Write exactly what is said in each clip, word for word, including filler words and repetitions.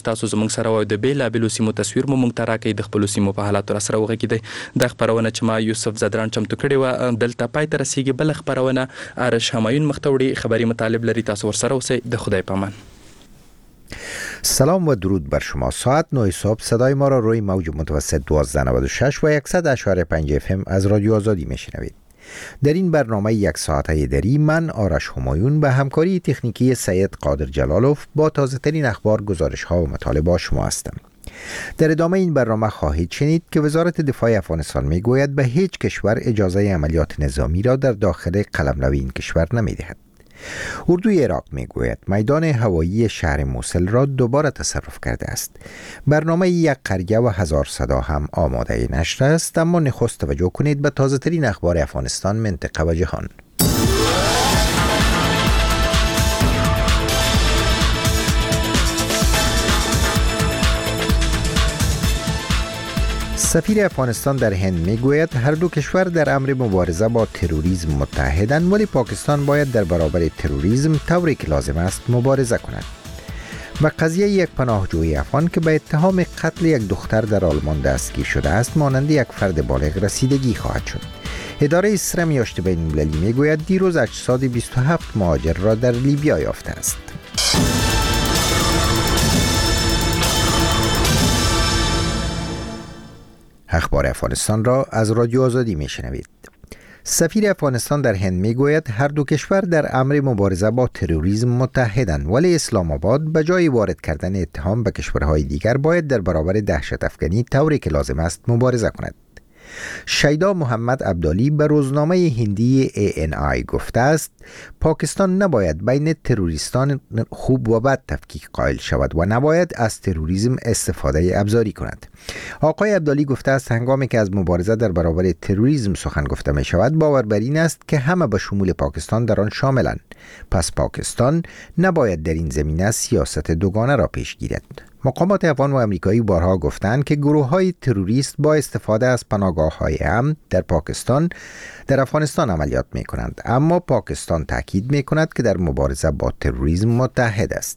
تاسو زموږ سره وای د بیلابېلو سیمو تصویر مو موږ ته راکړئ د خپلو سیمو په حالاتو را سره وغږیدئ. دا خپرونه چې ما یوسف زدران چمتو کړې وه دلته پای ته رسیږي. بله خپرونه آرش همایون مخ ته وړي. خبري مطالب لري، تاسو ورسره اوسئ. د خدای په امان. سلام و درود بر شما. ساعت نه صبح صدای ما را روی موج متوسط دوازده نود و شش و صد اشاره پنج اف ام از رادیو آزادی میشنوید. در این برنامه یک ساعته دری من آرش همایون به همکاری تکنیکی سید قادر جلالوف با تازه ترین اخبار، گزارش ها و مطالب با شما هستم. در ادامه این برنامه خواهید شنید که وزارت دفاع افغانستان میگوید به هیچ کشور اجازه عملیات نظامی را در داخل قلمرو این کشور نمیدهد. اردوی عراق میگوید میدان هوایی شهر موصل را دوباره تصرف کرده است. برنامه یک قریه و هزار صدا هم آماده نشر است، اما نخست توجه کنید به تازه ترین اخبار افغانستان، منطقه و جهان. سفیر افغانستان در هند میگوید هر دو کشور در امر مبارزه با تروریسم متحدند، ولی پاکستان باید در برابر تروریسم طوری که لازم است مبارزه کند. و قضیه یک پناهجوی افغان که به اتهام قتل یک دختر در آلمان دستگیر شده است مانند یک فرد بالغ رسیدگی خواهد شد. اداره سرم یاشت بین المللی میگوید دیروز اجساد بیست و هفت مهاجر را در لیبیا یافته است. اخبار افغانستان را از رادیو آزادی میشنوید. سفیر افغانستان در هند میگوید هر دو کشور در امر مبارزه با تروریسم متحدند، ولی اسلام آباد به جای وارد کردن اتهام به کشورهای دیگر باید در برابر دهشت افکنی طوری که لازم است مبارزه کند. شیدا محمد عبدالی به روزنامه هندی ای ان آی گفته است پاکستان نباید بین تروریستان خوب و بد تفکیک قائل شود و نباید از تروریسم استفاده ابزاری کند. آقای عبدالی گفته است هنگامی که از مبارزه در برابر تروریسم سخن گفته می شود باور بر این است که همه به شمول پاکستان در آن شاملند. پس پاکستان نباید در این زمینه سیاست دوگانه را پیش گیرد. مقامات افغان و امریکایی بارها گفتند که گروه‌های تروریست با استفاده از پناهگاه‌های امن در پاکستان در افغانستان عملیات می‌کنند، اما پاکستان تاکید می‌کند که در مبارزه با تروریسم متحد است.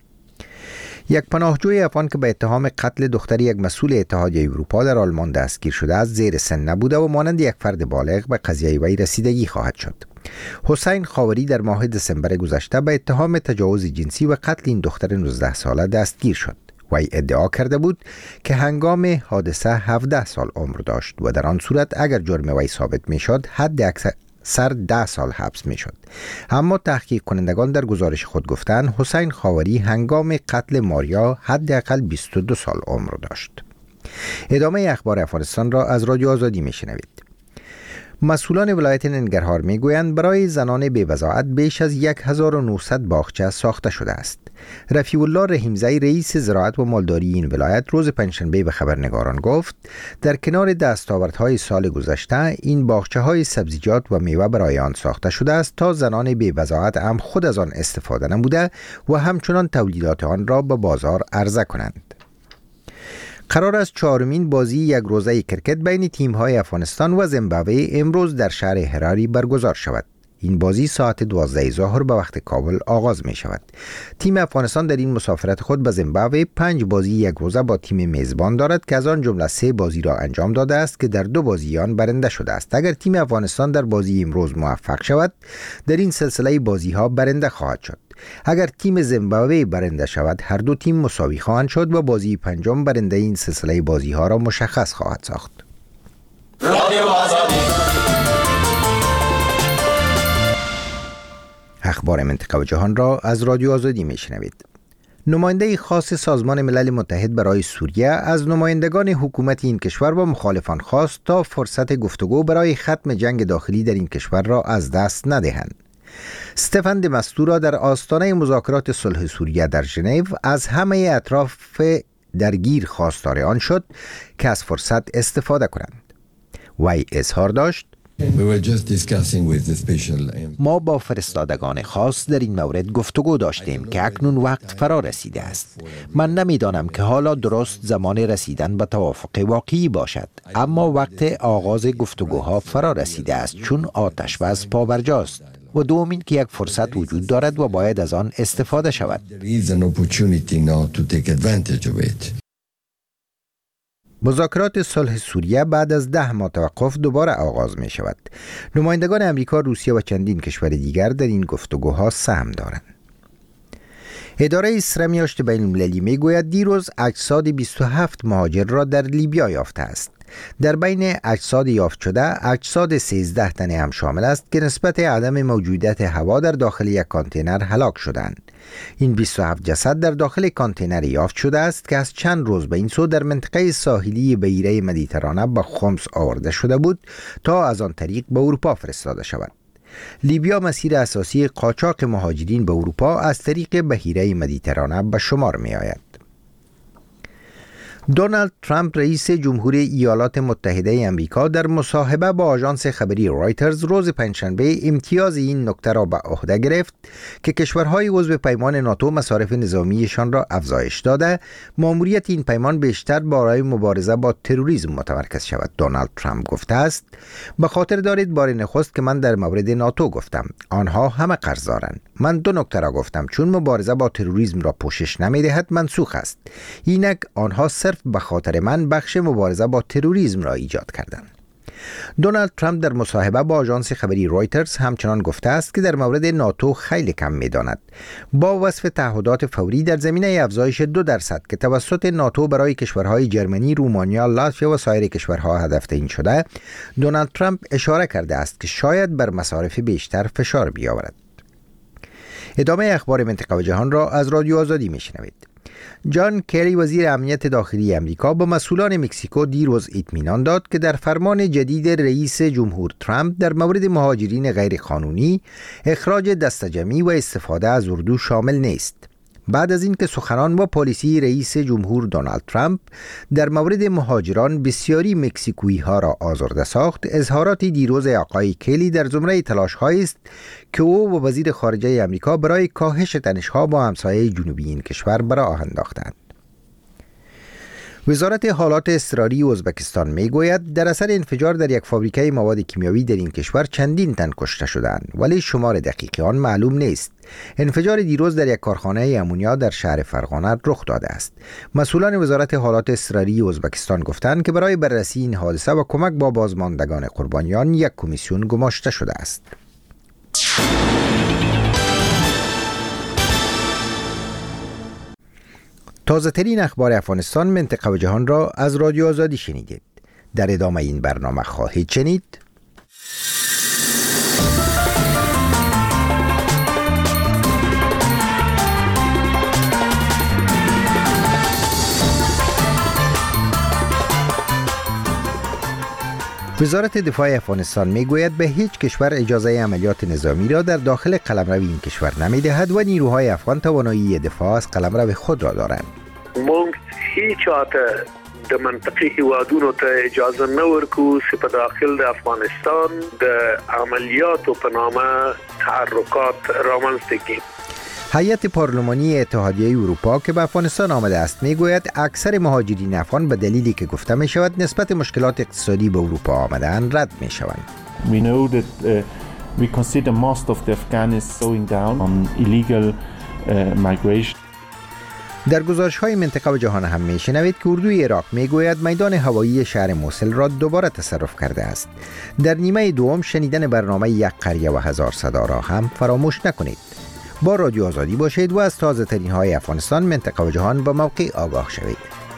یک پناهجوی افغان که به اتهام قتل دختر یک مسئول اتحادیه اروپا در آلمان دستگیر شده است زیر سن نبوده و مانند یک فرد بالغ به قضیه وی رسیدگی خواهد شد. حسین خاوری در ماه دسامبر گذشته به اتهام تجاوز جنسی و قتل این دختر نوزده ساله دستگیر شد. وی ادعا کرده بود که هنگام حادثه هفده سال عمر داشت و در آن صورت اگر جرم وی ثابت می شد حد اکثر ده سال حبس می شد. اما تحقیق کنندگان در گزارش خود گفتند حسین خاوری هنگام قتل ماریا حداقل بیست و دو سال عمر داشت. ادامه اخبار افغانستان را از رادیو آزادی می شنوید. مسئولان ولایت ننگرهار می گویند برای زنان بی‌وضاحت بیش از هزار و نهصد باغچه ساخته شده است. رفیع الله رحیمزی رئیس زراعت و مالداری این ولایت روز پنجشنبه به خبرنگاران گفت در کنار دستاوردهای سال گذشته این باغچه‌های سبزیجات و میوه برای آن ساخته شده است تا زنان بی‌وضاحت هم خود از آن استفاده نموده و همچنان تولیدات آن را به بازار عرضه کنند. قرار است چهارمین بازی یک روزه کرکت بین تیم‌های افغانستان و زیمبابوه امروز در شهر هراری برگزار شود. این بازی ساعت دوازده ظهر به وقت کابل آغاز می شود. تیم افغانستان در این مسافرت خود به زیمبابوه پنج بازی یک روزه با تیم میزبان دارد که از آن جمله سه بازی را انجام داده است که در دو بازی آن برنده شده است. اگر تیم افغانستان در بازی امروز موفق شود در این سلسله بازی ها برنده خواهد شد. اگر تیم زیمبابوه برنده شود هر دو تیم مساوی خواهند شد و بازی پنجم برنده این سلسله بازی ها را مشخص خواهد ساخت. اخبار منطقه و جهان را از رادیو آزادی میشنوید. نماینده خاص سازمان ملل متحد برای سوریه از نمایندگان حکومت این کشور و مخالفان خواست تا فرصت گفتگو برای ختم جنگ داخلی در این کشور را از دست ندهند. استفان د مستورا در آستانه مذاکرات صلح سوریه در ژنو از همه اطراف درگیر خواستار آن شد که از فرصت استفاده کنند. وی اظهار داشت ما با فرستادگان خاص در این مورد گفتگو داشتیم که اکنون وقت فرا رسیده است. من نمیدانم که حالا درست زمان رسیدن به توافق واقعی باشد، اما وقت آغاز گفتگوها فرا رسیده است چون آتش بس پابرجاست و دوم این که یک فرصت وجود دارد و باید از آن استفاده شود. مذاکرات صلح سوریه بعد از ده ماه توقف دوباره آغاز می شود. نمایندگان امریکا، روسیه و چندین کشور دیگر در این گفتگوها سهم دارند. اداره اسرمیاشت بین المللی می گوید دیروز اجساد بیست و هفت مهاجر را در لیبیا یافته است. در بین اجساد یافت شده اجساد سیزده تن هم شامل است که نسبت عدم موجودیت هوا در داخل یک کانتینر هلاک شدند. این بیست و هفت جسد در داخل کانتینر یافت شده است که از چند روز به این سو در منطقه ساحلی بحیره مدیترانه به خمس آورده شده بود تا از آن طریق به اروپا فرستاده شود. لیبیا مسیر اساسی قاچاق مهاجرین به اروپا از طریق بحیره مدیترانه به شمار می آید. دونالد ترامپ رئیس جمهوری ایالات متحده آمریکا در مصاحبه با آژانس خبری رایترز روز پنجشنبه امتیاز این نکته را به عهده گرفت که کشورهای عضو پیمان ناتو مصارف نظامیشان را افزایش داده ماموریت این پیمان بیشتر برای مبارزه با تروریسم متمرکز شود. دونالد ترامپ گفته است: به خاطر دارید بار نخست که من در مورد ناتو گفتم آنها همه قرض دارند. من دو نکته را گفتم: چون مبارزه با تروریسم را پوشش نمی‌دهد منسوخ است. اینک آنها صرف به خاطر من بخش مبارزه با تروریسم را ایجاد کردند. دونالد ترامپ در مصاحبه با آژانس خبری رایترز همچنان گفته است که در مورد ناتو خیلی کم می‌داند. با وصف تعهدات فوری در زمینه افزایش دو درصد که توسط ناتو برای کشورهای جرمنی، رومانیا، لاتویا و سایر کشورها هدف تعیین شده، دونالد ترامپ اشاره کرده است که شاید بر مصارف بیشتر فشار بیاورد. ادامه اخبار منطقه و جهان را از رادیو آزادی میشنوید. جان کری وزیر امنیت داخلی امریکا به مسئولان مکزیکو دیروز اطمینان داد که در فرمان جدید رئیس جمهور ترامپ در مورد مهاجرین غیرقانونی اخراج دسته‌جمعی و استفاده از اردو شامل نیست. بعد از اینکه سخنان و پالیسی رئیس جمهور دونالد ترامپ در مورد مهاجران بسیاری مکزیکویی ها را آزرده ساخت، اظهارات دیروز آقای کلی در زمره تلاش‌هایی است که او و وزیر خارجه آمریکا برای کاهش تنش‌ها با همسایه جنوبی این کشور به راه انداختند. وزارت حالات اضطراری ازبکستان میگوید در اثر انفجار در یک فابریکه مواد کیمیایی در این کشور چندین تن کشته شدند، ولی شمار دقیق آن معلوم نیست. انفجار دیروز در یک کارخانه امونیا در شهر فرغانه رخ داده است. مسئولان وزارت حالات اضطراری ازبکستان گفتند که برای بررسی این حادثه و کمک با بازماندگان قربانیان یک کمیسیون گماشته شده است. تازه ترین اخبار افغانستان، منطقه و جهان را از رادیو آزادی شنیدید. در ادامه این برنامه خواهید شنید: وزارت دفاع افغانستان میگوید به هیچ کشور اجازه عملیات نظامی را در داخل قلمرو این کشور نمیدهد و نیروهای افغان توانایی دفاع از قلمرو خود را دارند. ما هیچ آتا د منطقي هیوادونو ته اجازه نه ورکو چې په داخل د افغانستان د عملیاتو په نامه تحرکات رامنځته کړي. هیئت پارلمانی اتحادیه اروپا که به افغانستان آمده است میگوید اکثر مهاجرین افغان به دلیلی که گفته می شود نسبت مشکلات اقتصادی به اروپا آمدن رد می شوند. We know that uh, we consider most of the Afghans slowing down on illegal uh, migration. در گزارش‌های منطقه و جهان هم می‌شنوید که اردوی عراق میگوید میدان هوایی شهر موصل را دوباره تصرف کرده است. در نیمه دوم شنیدن برنامه یک قریه و هزار صدا را هم فراموش نکنید. با رادیو آزادی باشید و از تازه ترین های افغانستان، منطقه و جهان با موقع آگاه شوید.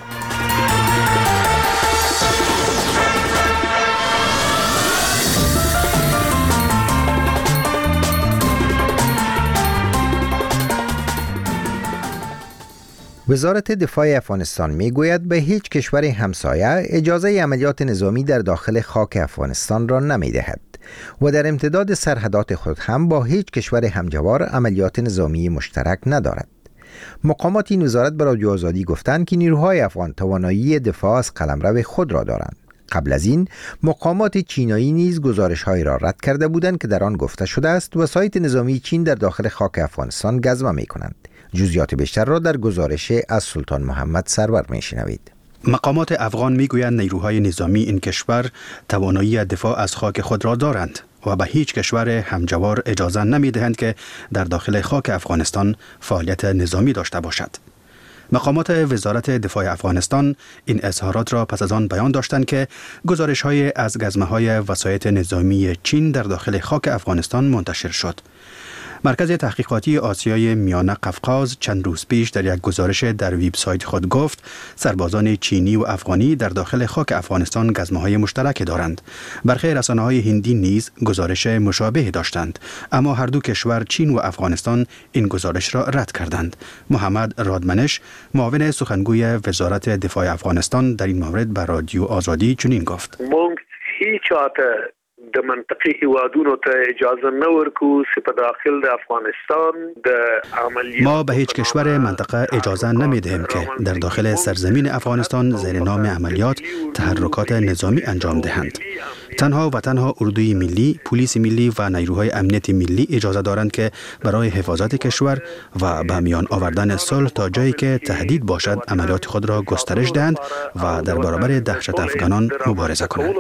وزارت دفاع افغانستان میگوید به هیچ کشور همسایه اجازه عملیات نظامی در داخل خاک افغانستان را نمیدهد و در امتداد سرحدات خود هم با هیچ کشور همجوار عملیات نظامی مشترک ندارد. مقامات این وزارت به رادیو آزادی گفتند که نیروهای افغان توانایی دفاع از قلمرو خود را دارند. قبل از این مقامات چینایی نیز گزارش‌هایی را رد کرده بودند که در آن گفته شده است وسایط نظامی چین در داخل خاک افغانستان گزمه می‌کنند. جزئیات بیشتر را در گزارش از سلطان محمد سرور می‌شنوید. مقامات افغان میگویند نیروهای نظامی این کشور توانایی دفاع از خاک خود را دارند. و به هیچ کشور همجوار اجازه نمی دهند که در داخل خاک افغانستان فعالیت نظامی داشته باشد. مقامات وزارت دفاع افغانستان این اظهارات را پس از آن بیان داشتند که گزارش‌های از گزمه‌های وسایط نظامی چین در داخل خاک افغانستان منتشر شد. مرکز تحقیقاتی آسیای میانه قفقاز چند روز پیش در یک گزارش در وبسایت خود گفت سربازان چینی و افغانی در داخل خاک افغانستان گزمه‌های مشترک دارند. برخی رسانه‌های هندی نیز گزارش مشابه داشتند، اما هر دو کشور چین و افغانستان این گزارش را رد کردند. محمد رادمنش، معاون سخنگوی وزارت دفاع افغانستان، در این مورد به رادیو آزادی چنین گفت: مونږ هیچ چاته د منطقي هیوادونو ته اجازه نه ورکو چې په داخل د افغانستان د عملیات ما به هیچ کشور منطقه اجازه نمیدهیم که در داخل سرزمین افغانستان زیر نام عملیات تحرکات نظامی انجام دهند. تنها و تنها اردوی ملی، پلیس ملی و نیروهای امنیت ملی اجازه دارند که برای حفاظت کشور و به میان آوردن صلح تا جایی که تهدید باشد عملیات خود را گسترش دهند و در برابر دهشت افغانان مبارزه کنند.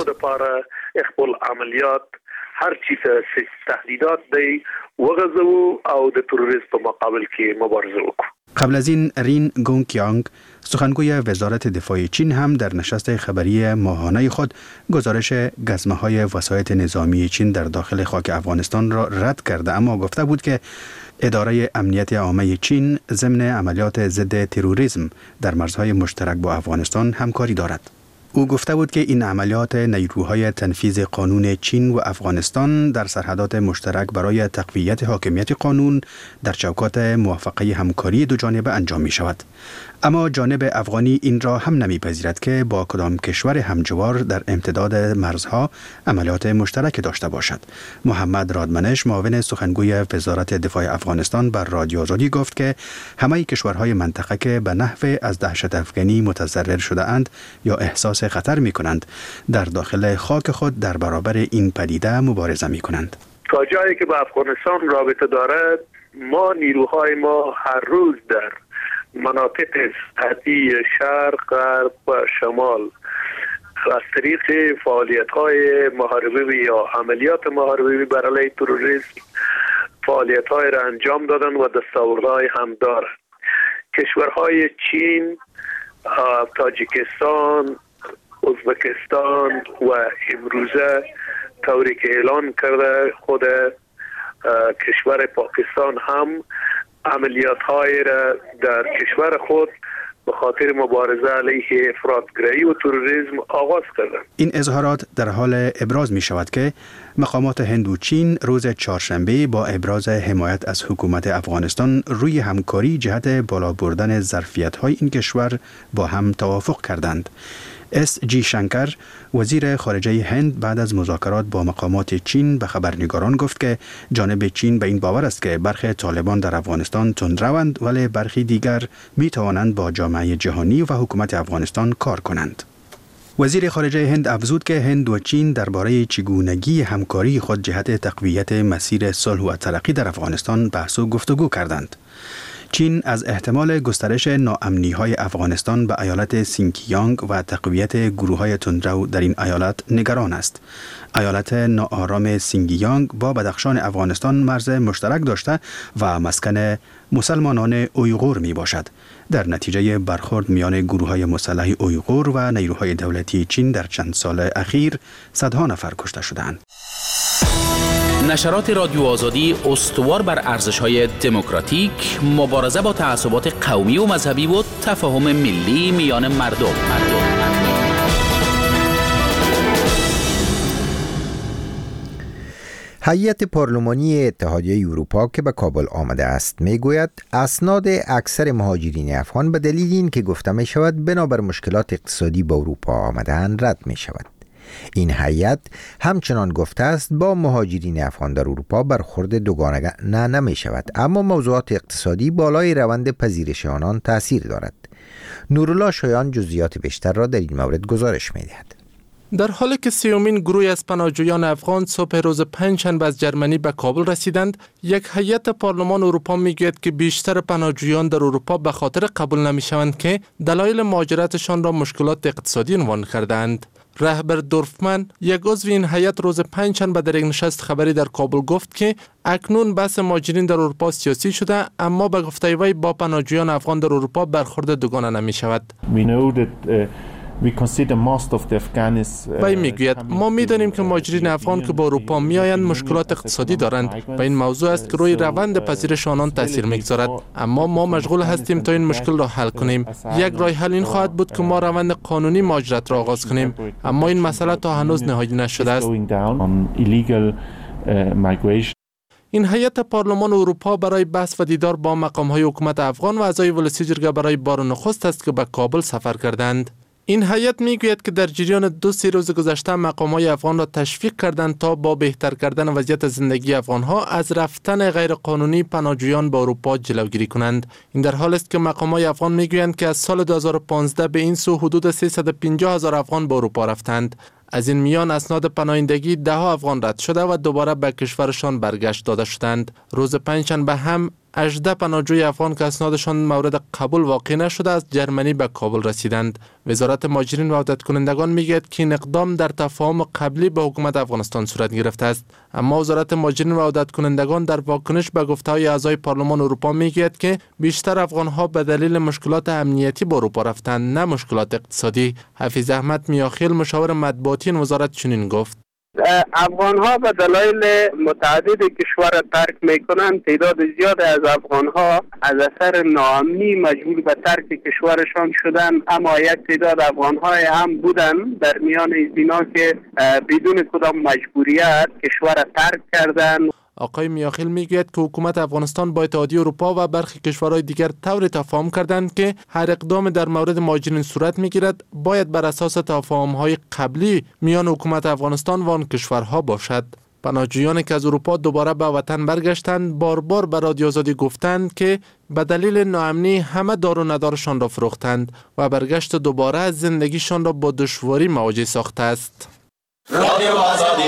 خپل عملیات هر چی ته تهدیدات دی وغځو او د تروریسم په مقابل کې مبارزه وکړو. قبل از این رین گونگکیانگ، سخنگوی وزارت دفاع چین، هم در نشست خبری ماهانه خود گزارش گزمه‌های وسایط نظامی چین در داخل خاک افغانستان را رد کرده، اما گفته بود که اداره امنیت عامه چین ضمن عملیات ضد تروریسم در مرزهای مشترک با افغانستان همکاری دارد. او گفته بود که این عملیات نیروهای تنفیذ قانون چین و افغانستان در سرحدات مشترک برای تقویت حاکمیت قانون در چوکات موافقه همکاری دو جانبه انجام می شود. اما جانب افغانی این را هم نمیپذیرد که با کدام کشور همجوار در امتداد مرزها عملیات مشترک داشته باشد. محمد رادمنش، معاون سخنگوی وزارت دفاع افغانستان، بر رادیو آزادی گفت که همه کشورهای منطقه که به نحو از دهشت افغانی متضرر شده اند یا احساس خطر می کنند در داخل خاک خود در برابر این پدیده مبارزه می کنند. تا جایی که با افغانستان رابطه دارد، ما نیروهای ما هر روز در مناطق سطحی شرق، غرب و شمال از طریق فعالیت‌های محاربه یا عملیات محاربه بر علیه تروریسم فعالیت‌های را انجام دادن و دستاوردهای هم دارند. کشورهای چین، تاجیکستان، ازبکستان و امروزه طوری که اعلان کرده خود کشور پاکستان هم عملیات های را در کشور خود به خاطر مبارزه علیه افراطگرایی و تروریسم آغاز کردند. این اظهارات در حال ابراز می شود که مقامات هند و چین روز چهارشنبه با ابراز حمایت از حکومت افغانستان روی همکاری جهت بالا بردن ظرفیت های این کشور با هم توافق کردند. اس جی شنکر، وزیر خارجه هند، بعد از مذاکرات با مقامات چین به خبرنگاران گفت که جانب چین به این باور است که برخی طالبان در افغانستان تندروند، ولی برخی دیگر می توانند با جامعه جهانی و حکومت افغانستان کار کنند. وزیر خارجه هند افزود که هند و چین درباره چگونگی همکاری خود جهت تقویت مسیر صلح و ترقی در افغانستان بحث و گفتگو کردند. چین از احتمال گسترش ناامنی‌های افغانستان به ایالت سینکیانگ و تقویت گروه‌های تندرو در این ایالت نگران است. ایالت ناآرام سینکیانگ با بدخشان افغانستان مرز مشترک داشته و مسکن مسلمانان اویغور می باشد. در نتیجه برخورد میان گروه‌های مسلح اویغور و نیروهای دولتی چین در چند سال اخیر صدها نفر کشته شدند. نشرات رادیو آزادی استوار بر ارزش‌های دموکراتیک، مبارزه با تعصبات قومی و مذهبی و تفاهم ملی میان مردم. مردم. هیئت پارلمانی اتحادیه اروپا که به کابل آمده است میگوید اسناد اکثر مهاجرین افغان به دلیل این که گفته می شود بنابر مشکلات اقتصادی به اروپا آمدن رد می شود. این هیئت همچنان گفته است با مهاجرین افغان در اروپا برخورد دوگانه نه نمی شود، اما موضوعات اقتصادی بالای روند پذیرش آنان تأثیر دارد. نورالله شایان جزئیات بیشتر را در این مورد گزارش می دهد. در حالی که سیومین گروهی از پناهجویان افغان صبح روز پنجشنبه از جرمنی به کابل رسیدند، یک هیئت پارلمان اروپا میگوید که بیشتر پناهجویان در اروپا به خاطر قبول نمیشوند که دلایل مهاجرتشان را مشکلات اقتصادی عنوان کردند. رهبر دورفمن، یک عضو این هیئت، روز پنجشنبه در یک نشست خبری در کابل گفت که اکنون بحث مهاجرین در اروپا سیاسی شده، اما به گفته وی با پناهجویان افغان در اروپا برخورد دوگانه نمی شود. وی میگوید ما میدانیم که مهاجرین افغان که با اروپا میآیند مشکلات اقتصادی دارند و این موضوع است که روی روند پذیرش آنان تاثیر میگذارد، اما ما مشغول هستیم تا این مشکل را حل کنیم. یک راه حل این خواهد بود که ما روند قانونی مهاجرت را آغاز کنیم، اما این مسئله تا هنوز نهایی نشده است. این هیئت پارلمان اروپا برای بحث و دیدار با مقام‌های حکومت افغان و اعضای ولسی جرگه برای بار نخست است که به کابل سفر کردند. این هیئت میگوید که در جریان دو سه روز گذشته مقام‌های افغان را تشویق کردند تا با بهتر کردن وضعیت زندگی افغان‌ها از رفتن غیرقانونی پناهجویان به اروپا جلوگیری کنند. این در حالی است که مقام‌های افغان میگویند که از سال دو هزار و پانزده به این سو حدود سیصد و پنجاه هزار افغان به اروپا رفتند. از این میان اسناد پناهندگی ده ها افغان رد شده و دوباره به کشورشان برگشت داده شدند. روز پنجشنبه هم هجده پناهجوی افغان که اسنادشان مورد قبول واقع نشده از جرمنی به کابل رسیدند. وزارت مهاجرین و عودت کنندگان میگوید که این اقدام در تفاهم قبلی با حکومت افغانستان صورت گرفته است، اما وزارت مهاجرین و عودت کنندگان در واکنش به گفته‌های اعضای پارلمان اروپا میگوید که بیشتر افغان‌ها به دلیل مشکلات امنیتی به اروپا رفتند، نه مشکلات اقتصادی. حفیظ احمد میاخیل، مشاور مطبوعاتی این وزارت، چنین گفت: افغان ها به دلایل متعدد کشور ترک میکنند. تعداد زیاد از افغان ها از اثر ناامنی مجبور به ترک کشورشان شدند، اما یک تعداد افغان های هم بودند در میان اینا که بدون کدام مجبوریت کشور ترک کردند. آقای میاخیل میگوید که حکومت افغانستان با اتحادیه اروپا و برخی کشورهای دیگر طوری تفاهم کردند که هر اقدام در مورد مهاجرین صورت میگیرد باید بر اساس تفاهم‌های قبلی میان حکومت افغانستان و آن کشورها باشد. پناهجویانی که از اروپا دوباره به وطن برگشتند بار بار به رادیو آزادی گفتند که به دلیل ناامنی همه دار و ندارشان را فروختند و برگشت دوباره از زندگیشان را با دشواری مواجه ساخته است. رادیو آزادی.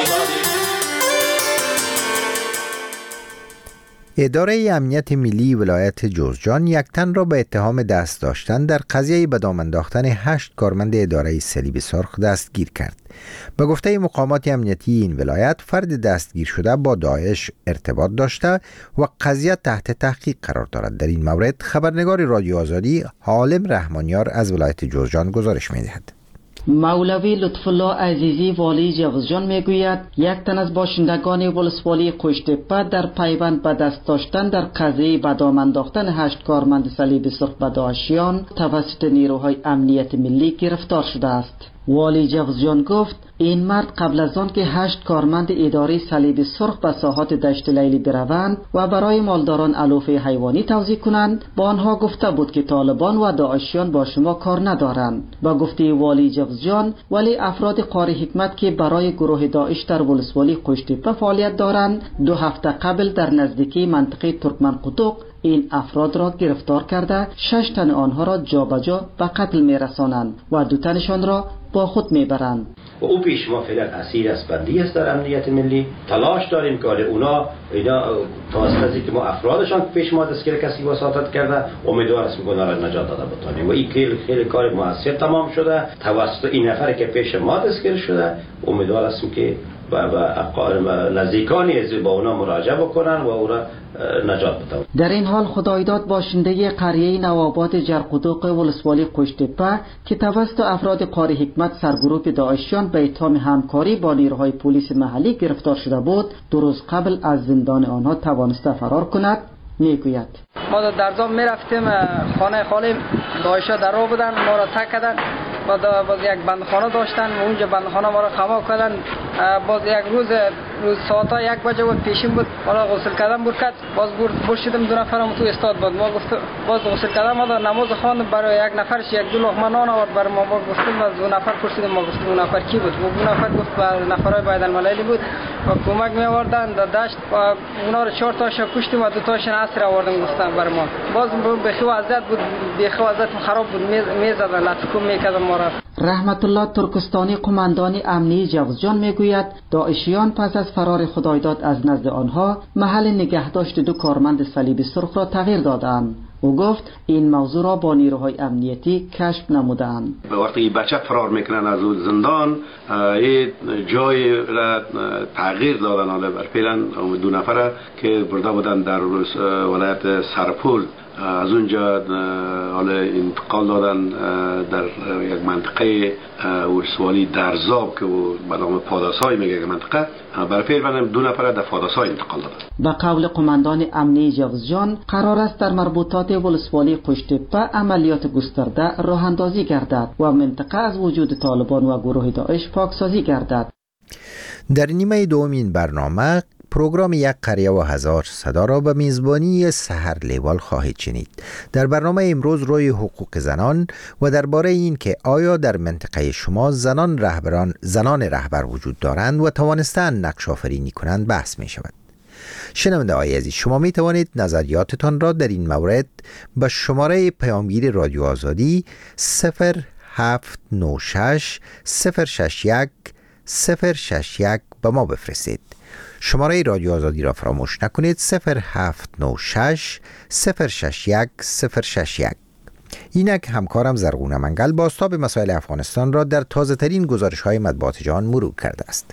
اداره امنیت ملی ولایت جوزجان یک تن را به اتهام دست داشتن در قضیه به دام انداختن هشت کارمند اداره صلیب سرخ دستگیر کرد. به گفته مقامات امنیتی این ولایت، فرد دستگیر شده با داعش ارتباط داشته و قضیه تحت تحقیق قرار دارد. در این مورد خبرنگار رادیو آزادی حالم رحمانیار از ولایت جوزجان گزارش می‌دهد. مولوی لطف الله عزیزی والی جوزجان میگوید یک تن از باشندگان ولسوالی قشت‌تپه در پیوند به دست داشتن در قضیه به دام انداختن هشت کارمند صلیب سرخ به داعشیان توسط نیروهای امنیت ملی گرفتار شده است. والی جوزجان گفت این مرد قبل از آن که هشت کارمند اداره صلیب سرخ به ساحات دشت لیلی بروند و برای مالداران علوفه حیوانی توزیع کنند، با آنها گفته بود که طالبان و داعشیان با شما کار ندارند. با گفته والی جوزجان، ولی افراد قاری حکمت که برای گروه داعش در ولسوالی قشت‌تپه فعالیت دارند، دو هفته قبل در نزدیکی منطقه ترکمن قطق این افراد را گرفتار کرده شش تن آنها را جابجا به قتل میرسانند و دو تنشان را با خود میبرند. و او پیش ما فعلا اسیر است، بندی است در امنیت ملی. تلاش داریم که اونا اینا توسط که ما افرادشان پیش ما دستگیر کسی وساطت کرده، امیدوار است که اونا را نجات داده بتانیم و این خیلی خیلی کار موثر تمام شده توسط این نفر که پیش ما دستگیر شده. امیدوار هستیم که و نزدیکانی از با اونا مراجعه بکنن و او را نجات بدن. در این حال خدایداد باشنده قریه نواباد جرقدوق ولسوالی قشت‌تپه که توسط افراد قاری حکمت سرگروه داعشیان به اتهام همکاری با نیروهای پلیس محلی گرفتار شده بود، دو روز قبل از زندان آنها توانسته فرار کند. میگوید ما در زام میرفتیم خانه خاله داعشا در راه بودن، ما را تک کردن، باز باز یک بندخانه داشتن و اونجا بندخانه ما را خما کردن. باز یک روز روز ساعتا یک بجه بود پیشیم بود، حالا غسل کردم بود کد باز برشیدم دو نفرم تو استاد بود. ما گفت باز غسل کردم ما نماز خواندم، برای یک نفرش یک دو لقمه نان آورد برای ما. ما گفتم باز دو نفر پرسیدم، ما گفتم اون نفر کی بود؟ اون نفر گفت نفرای باید المللی بود و کمک می آوردن در دشت و اونا رو چهار تاش کشتیم و دو تاش اسیر آوردن گفتن برای ما. باز به خو وضعیت بود، به خو وضعیت خراب بود، میزدن لطکم میکردن ما را. رحمت الله ترکستانی قماندان امنی جوزجان میگوید داعشیان پس از فرار خدایداد از نزد آنها محل نگهداشت دو کارمند صلیب سرخ را تغییر دادند. او گفت این موضوع را با نیروهای امنیتی کشف نمودند. وقتی بچه فرار میکنن از زندان، یه جای را تغییر دادن، حالا فعلا دو نفره که برده بودن در ولایت سرپول، از اونجا حالا انتقال دادن در یک منطقه ولسوالی درزاب که به نام پاداسای میگه که منطقه، برای فعلا دو نفر در پاداسای انتقال دادن. به قول قماندان امنی جوزجان، قرار است در مربوطات ولسوالی قشتپه عملیات گسترده راه اندازی گردد و منطقه از وجود طالبان و گروه داعش پاکسازی گردد. در نیمه دوم این برنامه پروگرام یک قریه و هزار صدا را به میزبانی سحر لیوال خواهید شنید. در برنامه امروز روی حقوق زنان و درباره این که آیا در منطقه شما زنان رهبران زنان رهبر وجود دارند و توانستند نقش آفرینی کنند بحث می شود. شنونده های عزیز، شما می توانید نظریاتتان را در این مورد به شماره پیامگیر رادیو آزادی صفر هفت نه شش صفر شش یک صفر شش یک به ما بفرستید. شماره رادیو آزادی را فراموش نکنید، صفر هفت نه شش صفر شش یک صفر شش یک. اینک همکارم زرغون منگل بازتاب مسائل افغانستان را در تازه ترین گزارش های مطبوعات جهان مرور کرده است.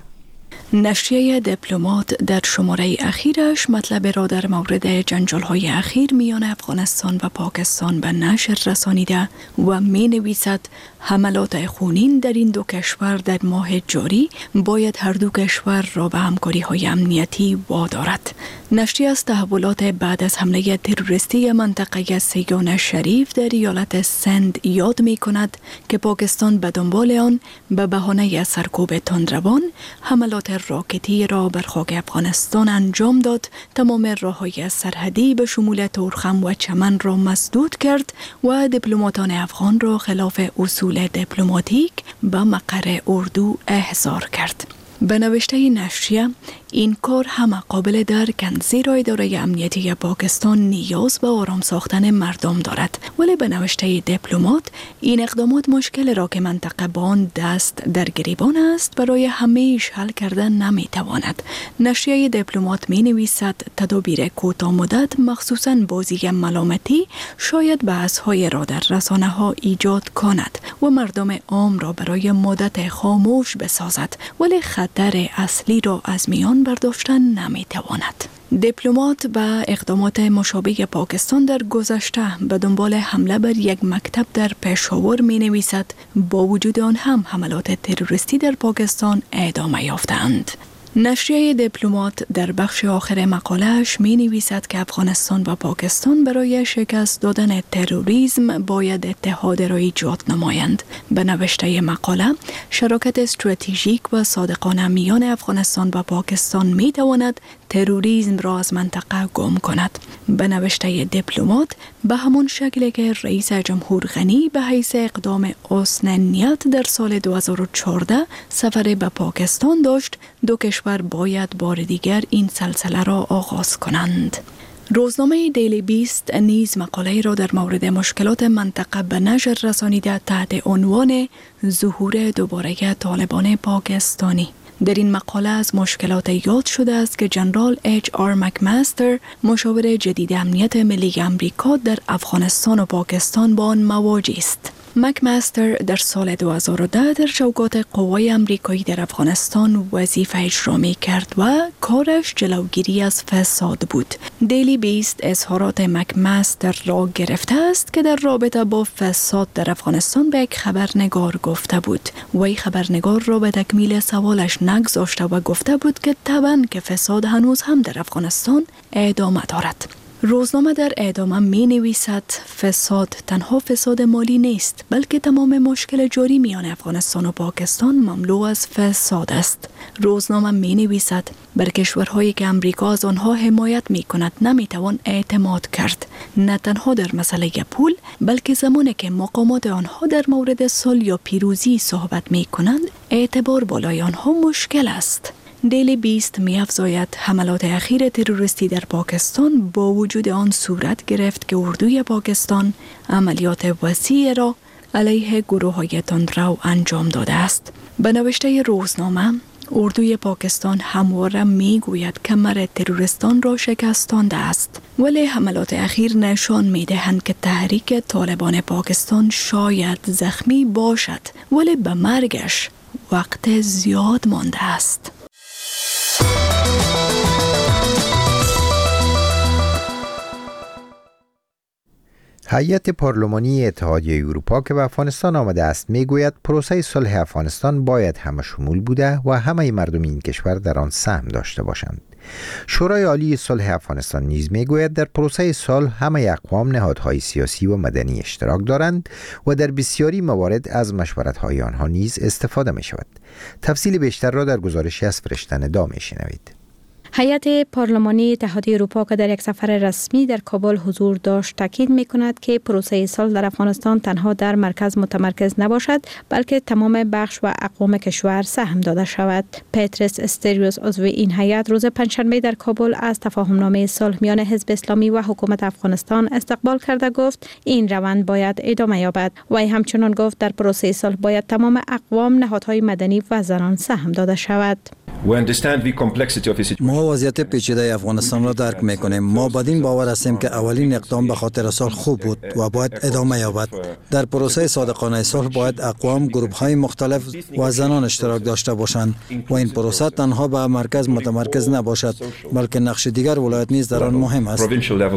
نشریه دیپلمات در شماره اخیرش مطلب را در مورد جنجال‌های اخیر میان افغانستان و پاکستان به نشر رسانیده و می نویسد حملات خونین در این دو کشور در ماه جاری باید هر دو کشور را به همکاری‌های امنیتی وادارد. نشریه از تحولات بعد از حمله تروریستی منطقه سیگان شریف در ایالت سند یاد می کند که پاکستان به دنبال آن به بهانه سرکوب تندروان حملات راکتی را بر خاک افغانستان انجام داد، تمام راه‌های سرحدی به شمول تورخم و چمن را مسدود کرد و دیپلماتان افغان را خلاف اصول دیپلماتیک به مقر اردو احضار کرد. به نوشته نشریه این کار هم قابل درک است، زیرا اداره امنیتی پاکستان نیاز به آرام ساختن مردم دارد، ولی به نوشته دیپلمات این اقدامات مشکل را که منطقه با آن دست در گریبان است برای همیشه حل کردن نمیتواند. نشریه دیپلمات می نویسد تدابیر کوتاه مدت مخصوصاً بازی ملامتی شاید بحث‌های را در رسانه‌ها ایجاد کند و مردم عام را برای مدت خاموش بسازد، ولی خطر اصلی را از میان برداشتن نمیتواند. دیپلمات به اقدامات مشابه پاکستان در گذشته به دنبال حمله بر یک مکتب در پشاور می نویسد با وجود آن هم حملات تروریستی در پاکستان ادامه یافتند. نشریه دیپلمات در بخش آخر مقاله‌اش می نویسد که افغانستان و پاکستان برای شکست دادن تروریسم باید اتحاد را ایجاد نمایند. به نوشته مقاله، شراکت استراتژیک و صادقانه میان افغانستان و پاکستان می تواند تروریسم را از منطقه گم کند. به نوشته دیپلمات، به همان شکلی که رئیس جمهور غنی به حیث اقدام حسن نیت در سال دو هزار و چهارده سفر به پاکستان داشت، دو کشور باید بار دیگر این سلسله را آغاز کنند. روزنامه دیلی بیست نیز مقاله را در مورد مشکلات منطقه به نشر رسانیده تحت عنوان ظهور دوباره طالبان پاکستانی. در این مقاله از مشکلات یاد شده است که جنرال اچ آر مکمستر، مشاور جدید امنیت ملی امریکا در افغانستان و پاکستان با آن مواجه است. مکمستر در سال دو هزار و ده در چوکات قوای امریکایی در افغانستان وظیفه اجرا می کرد و کارش جلوگیری از فساد بود. دیلی بیست اظهارات مکمستر را گرفته است که در رابطه با فساد در افغانستان به یک خبرنگار گفته بود. وی خبرنگار را به تکمیل سوالش نگذاشته و گفته بود که طبعاً که فساد هنوز هم در افغانستان ادامه دارد. روزنامه در ادامه می نویسد فساد تنها فساد مالی نیست، بلکه تمام مشکل جاری میان افغانستان و پاکستان مملو از فساد است. روزنامه می نویسد بر کشورهایی که امریکا از آنها حمایت می کند نمی توان اعتماد کرد، نه تنها در مسئله پول، بلکه زمانی که مقامات آنها در مورد صلح یا پیروزی صحبت می کنند اعتبار بالای آنها مشکل است. دیلی بیست می افزاید حملات اخیر تروریستی در پاکستان با وجود آن صورت گرفت که اردوی پاکستان عملیات وسیع را علیه گروه‌های تندرو انجام داده است. به نوشته روزنامه، اردوی پاکستان همواره می گوید کمر تروریستان را شکستانده است، ولی حملات اخیر نشان می دهند که تحریک طالبان پاکستان شاید زخمی باشد، ولی به مرگش وقت زیاد مانده است. هیئت پارلمانی اتحادیه اروپا که به افغانستان آمده است میگوید پروسه صلح افغانستان باید همه شمول بوده و همه مردم این کشور در آن سهم داشته باشند. شورای عالی صلح افغانستان نیز میگوید در پروسه صلح همه اقوام، نهادهای سیاسی و مدنی اشتراک دارند و در بسیاری موارد از مشورت‌های آنها نیز استفاده می شود. تفصیل بیشتر را در گزارشی از فرشته ندا میشنوید. هیئت پارلمانی اتحادیه اروپا که در یک سفر رسمی در کابل حضور داشت تاکید می‌کند که پروسه صلح در افغانستان تنها در مرکز متمرکز نباشد، بلکه تمام بخش و اقوام کشور سهم داده شود. پترس استریوس عضو این هیئت روز پنجشنبه در کابل از تفاهمنامه صلح میان حزب اسلامی و حکومت افغانستان استقبال کرده گفت این روند باید ادامه یابد. وی همچنان گفت در پروسه صلح باید تمام اقوام، نهادهای مدنی و زنان سهم داده شود. ما وضعیت پیچیده افغانستان را درک میکنیم. ما بدین باور هستیم که اولین اقدام به خاطر صلح خوب بود و باید ادامه یابد. در پروسه صادقانه صلح باید اقوام، گروه‌های مختلف و زنان اشتراک داشته باشند و این پروسه تنها به مرکز متمرکز نباشد، بلکه نقش دیگر ولایت نیز در آن مهم است.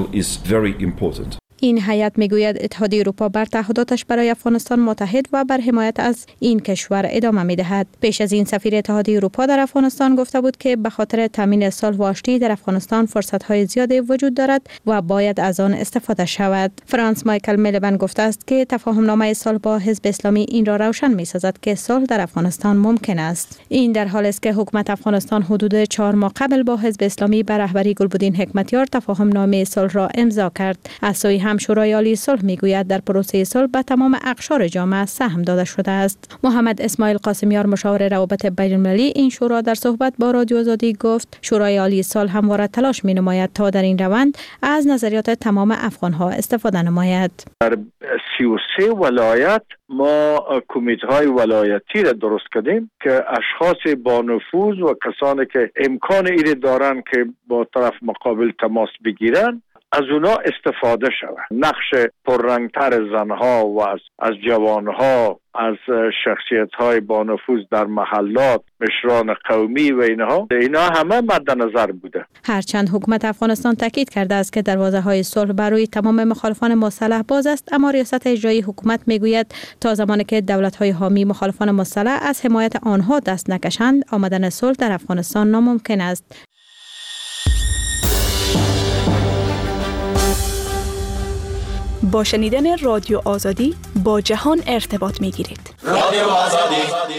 این هیئت میگوید اتحادیه اروپا بر تعهداتش برای افغانستان متحد و بر حمایت از این کشور ادامه میدهد. پیش از این سفیر اتحادیه اروپا در افغانستان گفته بود که به خاطر تامین صلح و آشتی در افغانستان فرصت‌های زیادی وجود دارد و باید از آن استفاده شود. فرانس مایکل میلبن گفته است که تفاهمنامه صلح با حزب اسلامی این را روشن می‌سازد که صلح در افغانستان ممکن است. این در حالی است که حکومت افغانستان حدود چهار ماه قبل با حزب اسلامی به رهبری گلبدین حکمتیار تفاهمنامه صلح را امضا کرد. از سوی هم شورای عالی صلح میگوید در پروسه صلح به تمام اقشار جامعه سهم داده شده است. محمد اسماعیل قاسمیار مشاور روابط بین‌المللی این شورا در صحبت با رادیو آزادی گفت شورای عالی صلح همواره تلاش می‌نماید تا در این روند از نظریات تمام افغان‌ها استفاده نماید. در سی و سه ولایت ما کمیته‌های ولایتی را درست کردیم که اشخاص با نفوذ و کسانی که امکان این دارن که با طرف مقابل تماس بگیرن از اونا استفاده شود. نقش پررنگتر زنها و از, از جوانها، از شخصیت‌های با نفوذ در محلات، مشران قومی و اینها اینا همه مد نظر بوده. هرچند حکومت افغانستان تاکید کرده است که دروازه‌های صلح برای تمام مخالفان مسلح باز است، اما ریاست اجرایی حکومت میگوید تا زمانی که دولت‌های حامی مخالفان مسلح از حمایت آنها دست نکشند، آمدن صلح در افغانستان ناممکن است. با شنیدن رادیو آزادی با جهان ارتباط می گیرید. رادیو آزادی.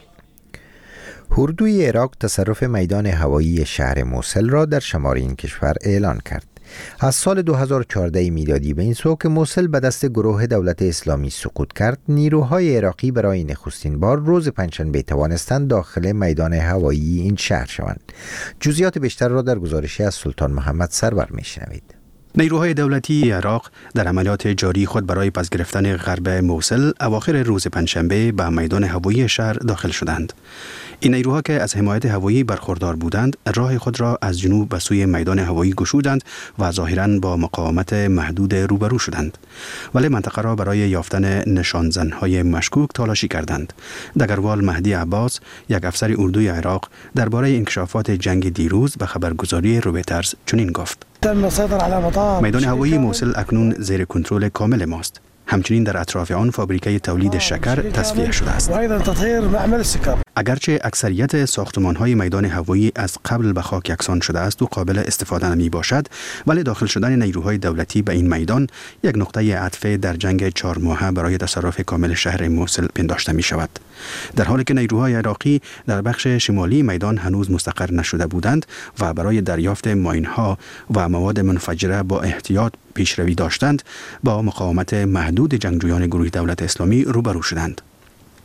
اردوی عراق تصرف میدان هوایی شهر موصل را در شمال این کشور اعلان کرد. از سال دو هزار و چهارده میلادی به این سو که موصل به دست گروه دولت اسلامی سقوط کرد، نیروهای عراقی برای نخستین بار روز پنجشنبه توانستند داخل میدان هوایی این شهر شوند. جزئیات بیشتر را در گزارشی از سلطان محمد سرور میشنوید. نیروهای دولتی عراق در عملیات جاری خود برای پس گرفتن غرب موصل اواخر روز پنجشنبه به میدان هوایی شهر داخل شدند. این نیروها که از حمایت هوایی برخوردار بودند، راه خود را از جنوب به سوی میدان هوایی گشودند و ظاهراً با مقاومت محدود روبرو شدند، ولی منطقه را برای یافتن نشانزنهای مشکوک تلاشی کردند. دگروال مهدی عباس، یک افسر اردوی عراق، درباره انکشافات جنگ دیروز به خبرگزاری رویترز چنین گفت: میدان هوایی موصل اکنون زیر کنترل کامل ماست. همچنین در اطراف آن فابریکه تولید شکر تصفیه شده است. اگرچه اکثریت ساختمان‌های میدان هوایی از قبل به خاک یکسان شده است و قابل استفاده نمی باشد، ولی داخل شدن نیروهای دولتی به این میدان یک نقطه عطف در جنگ چهار ماهه برای تصرف کامل شهر موصل پنداشته می شود. در حالی که نیروهای عراقی در بخش شمالی میدان هنوز مستقر نشده بودند و برای دریافت ماین‌ها و مواد منفجره با احتیاط پیشروی داشتند، با مقاومت محدود جنگجویان گروه دولت اسلامی روبرو شدند.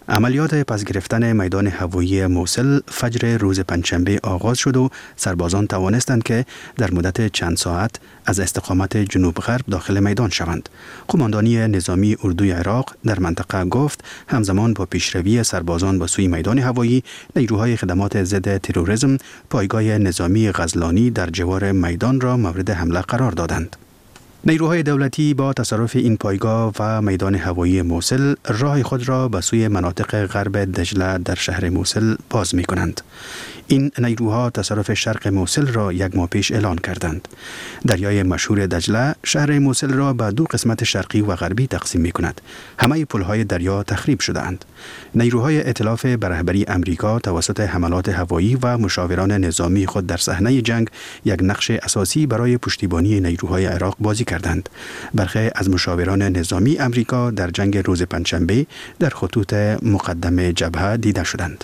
عملیات پس گرفتن میدان هوایی موصل فجر روز پنجشنبه آغاز شد و سربازان توانستند که در مدت چند ساعت از استقامت جنوب غرب داخل میدان شوند. قماندانی نظامی اردوی عراق در منطقه گفت همزمان با پیشروی سربازان به سوی میدان هوایی، نیروهای خدمات ضد تروریسم پایگاه نظامی غزلانی در جوار میدان را مورد حمله قرار دادند. نیروهای دولتی با تصرف این پایگاه و میدان هوایی موصل راه خود را به سوی مناطق غرب دجله در شهر موصل باز می کنند. این نیروها تصرف شرق موصل را یک ماه پیش اعلان کردند. دریای مشهور دجله شهر موصل را به دو قسمت شرقی و غربی تقسیم می کند. همه پلهای دریا تخریب شده اند. نیروهای ائتلاف به رهبری امریکا توسط حملات هوایی و مشاوران نظامی خود در صحنه جنگ یک نقش اساسی برای پشتیبانی نیروهای عراق بازی کردند. برخی از مشاوران نظامی امریکا در جنگ روز پنجشنبه در خطوط مقدم جبهه دیده شدند.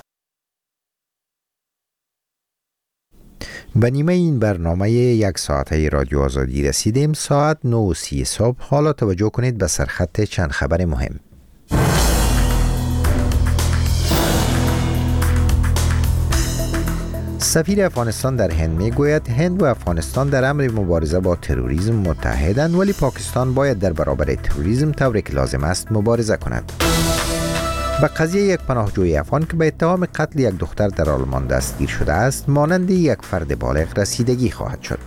به نیمه این برنامه یک ساعته رادیو آزادی رسیدیم. ساعت نه و سی صبح. حالا توجه کنید به سرخط چند خبر مهم. سفیر افغانستان در هند می گوید هند و افغانستان در امر مبارزه با تروریسم متحدند، ولی پاکستان باید در برابر تروریسم طوری که لازم است مبارزه کند. به قضیه یک پناهجوی افغان که به اتهام قتل یک دختر در آلمان دستگیر شده است مانند یک فرد بالغ رسیدگی خواهد شد.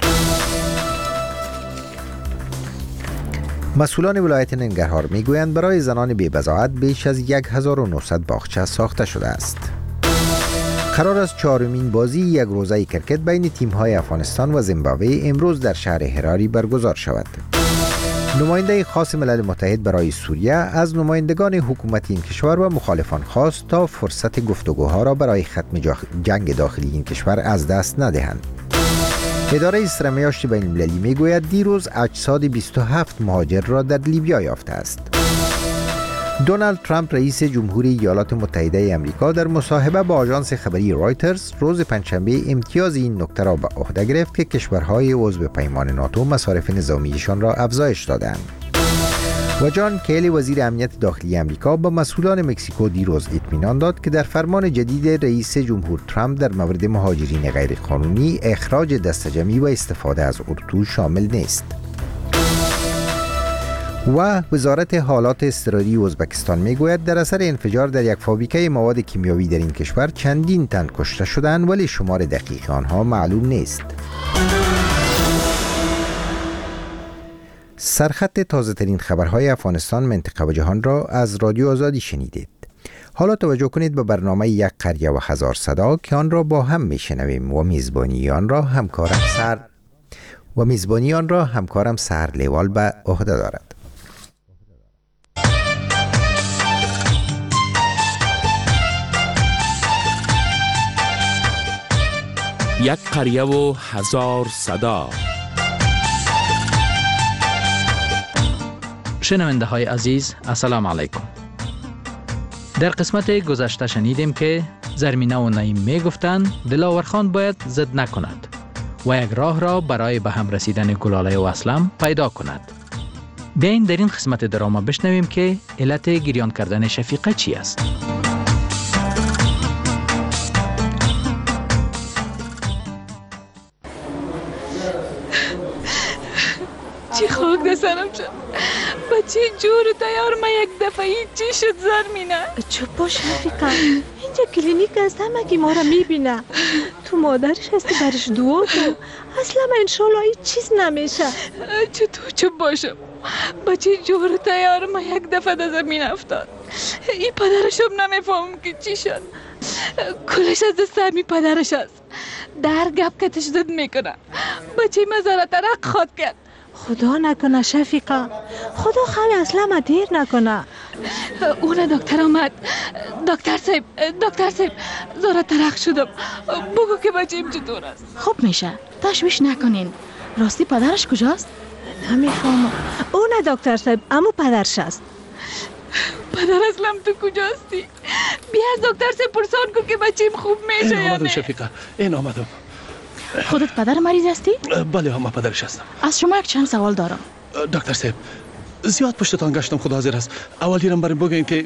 مسئولان ولایت ننگرهار می گویند برای زنان بی‌بضاعت بیش از هزار و نهصد باغچه ساخته شده است. قرار است چهارمین بازی یک روزه کرکت بین تیم‌های افغانستان و زیمبابوه امروز در شهر هراری برگزار شود. نماینده خاص ملل متحد برای سوریه از نمایندگان حکومت این کشور و مخالفان خواست تا فرصت گفتگوها را برای ختم جنگ داخلی این کشور از دست ندهند. اداره سرمیاشت بین المللی می گوید دیروز اجساد بیست و هفت مهاجر را در لیبیا یافته است. دونالد ترامپ رئیس جمهوری ایالات متحده آمریکا در مصاحبه با آژانس خبری رایترز روز پنجشنبه امتیاز این نکته را به عهده گرفت که کشورهای عضو پیمان ناتو مصارف نظامیشان را افزایش دادند. و جان کیلی وزیر امنیت داخلی آمریکا به مسئولان مکزیکو دیروز اطمینان داد که در فرمان جدید رئیس جمهور ترامپ در مورد مهاجرین غیرقانونی اخراج دسته‌جمعی و استفاده از اردو شامل نیست. و وزارت حالات اضطراری ازبکستان میگوید در اثر انفجار در یک فابریکه مواد کیمیایی در این کشور چندین تن کشته شدند، ولی شمار دقیق آنها معلوم نیست. سرخط تازه ترین خبرهای افغانستان، منطقه و جهان را از رادیو آزادی شنیدید. حالا توجه کنید به برنامه یک قریه و هزار صدا که آن را با هم میشنویم و میزبانی آن را همکارم سر و میزبانی آن را همکارم سر لیوال به عهده دارد. یک قریه و هزار صدا. شنونده های عزیز، السلام علیکم. در قسمت گذشته شنیدیم که زرمینه و نعیم می گفتند دلاور خان باید ضد نکند و یک راه را برای به هم رسیدن گلاله و اسلم پیدا کند. بیاین در این قسمت دراما بشنویم که علت گریان کردن شفیقه چی است. چی خاک ده سرم شد، بچه جور تیار ما یک دفعه چی شد زرمینه؟ چوب باش رفیقم، اینجا کلینیک است، همه که ما را میبینه. تو مادرش هستی، برش دعا کن، اصلا انشالله هیچ چیز نمیشه. چطور چوب باشم؟ بچه جور تیار ما یک دفعه ده زمین افتاد. این پدرشم نمیفهم که چی شد. کلش از دست همی پدرش است، در گپ کتش زد میکنه. بچه مزاره ترق خواد کرد. خدا نکنه شفیقه، خدا خیلی اصلا ما دیر نکنه. اون دکتر آمد. دکتر صاحب، دکتر صاحب زاره ترق شدم، بگو که بچه‌م چطور است. خوب میشه، تشویش نکنین. راستی پدرش کجاست؟ نمیفهمم. اون دکتر صاحب، اما پدرش است. پدر اصلم تو کجاستی؟ بیا از دکتر صاحب پرسان کن که بچه‌م خوب میشه یا نه. شفیقه این آمدم. خودت پدر مریض هستی؟ بله هم پدرش هستم. از شما یک چند سوال دارم. دکتر صاحب زیاد پشتتان گشتم، خدا حاضر است. اول دیرم بریم بگوین که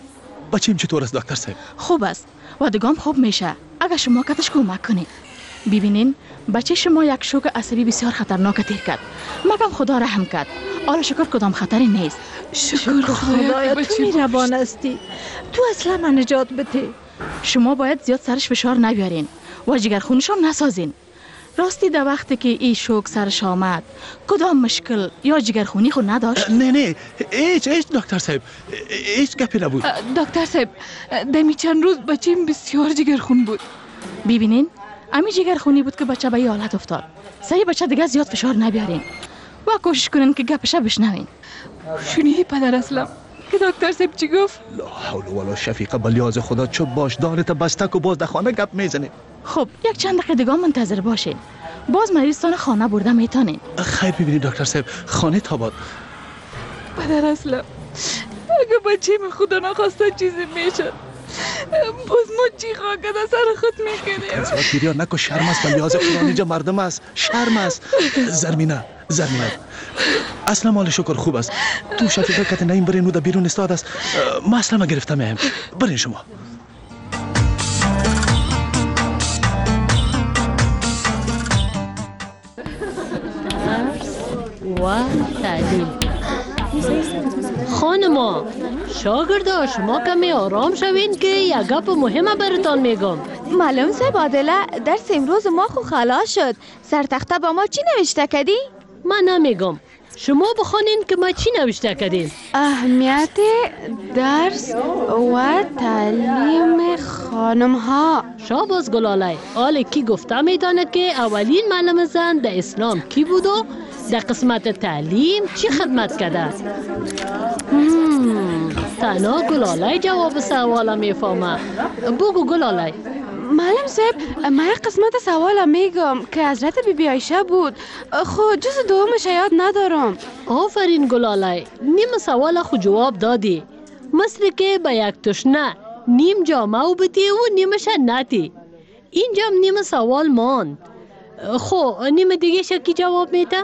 بچیم چطور است دکتر صاحب؟ خوب است و دگام خوب میشه اگر شما کتش کمک کنید. ببینین بچه شما یک شوک عصبی بسیار خطرناک تیر کرد، مگم خدا رحم کرد. حالا شکر کدام خطری نیست. شکر خدایا تو مهربان هستی، تو اصلا من نجات بده. شما باید زیاد سرش فشار نیارین و جگرخونشان نسازین. راستی در وقتی که این شوک سرش آمد کدام مشکل یا جگرخونی خود نداشت؟ نه نه هیچ هیچ دکتر صاحب، هیچ گپی نبود. دکتر صاحب دمی چند روز بچیم بسیار جگرخون بود. ببینین امی جگرخونی بود که بچه به این حالت افتاد. سعی بچه دیگه زیاد فشار نبیارین و کوشش کنین که گپش بشنوین. شنیدی پدر اسلم که دکتر صاحب چی گفت؟ لا حول ولا شفیقه بلیاز خدا، چوب باش دانت بستک و باز در خانه گپ میزنه. خب یک چند دقیقه دیگه منتظر باشین، باز مریضتان خانه برده میتونین. خیر ببینید دکتر صاحب خانه تا باد. پدر اسلم اگه بچه من خدا نخواسته چیزی میشد باز ما چی خواهد سر خود میکنیم. کسا پیریا نکو، شرم است بلیاز قرآن، اینجا مردم است، شرم است. زرمینه زرمینه اصلا مال شکر خوب است. تو شفیقه کت نیم برین و در بیرون استاد است. ما اصلا ما گرفته میم. برین شما. و تعلیم خانما شاگردا شما کمی آرام شوین که یک گپ مهمه براتان میگم. معلوم صاحب عادله درس امروز ما خو خلاص شد، سرتخته با ما چی نوشته کردی؟ من نمیگم، شما بخونین که ما چی نوشته کردیم. اهمیت درس و تعلیم خانم ها. شاباس گلاله. حال کی گفته میداند که اولین معلم زن در اسلام کی بود و در قسمت تعلیم چی خدمت کرده؟ تنها گلاله جواب سوالا میفهمه. بگو گلاله. معلم صاحب من یک قسمت سوالا میگم که حضرت بی بی عایشه بود، خود جز دومش یاد ندارم. آفرین گلاله، نیم سوال خود جواب دادی، مثل که به یک تشنه نیم جامه و بدی و نیمش نتی. اینجا نیم سوال ماند. خب نیم دیگه شکی جواب میده؟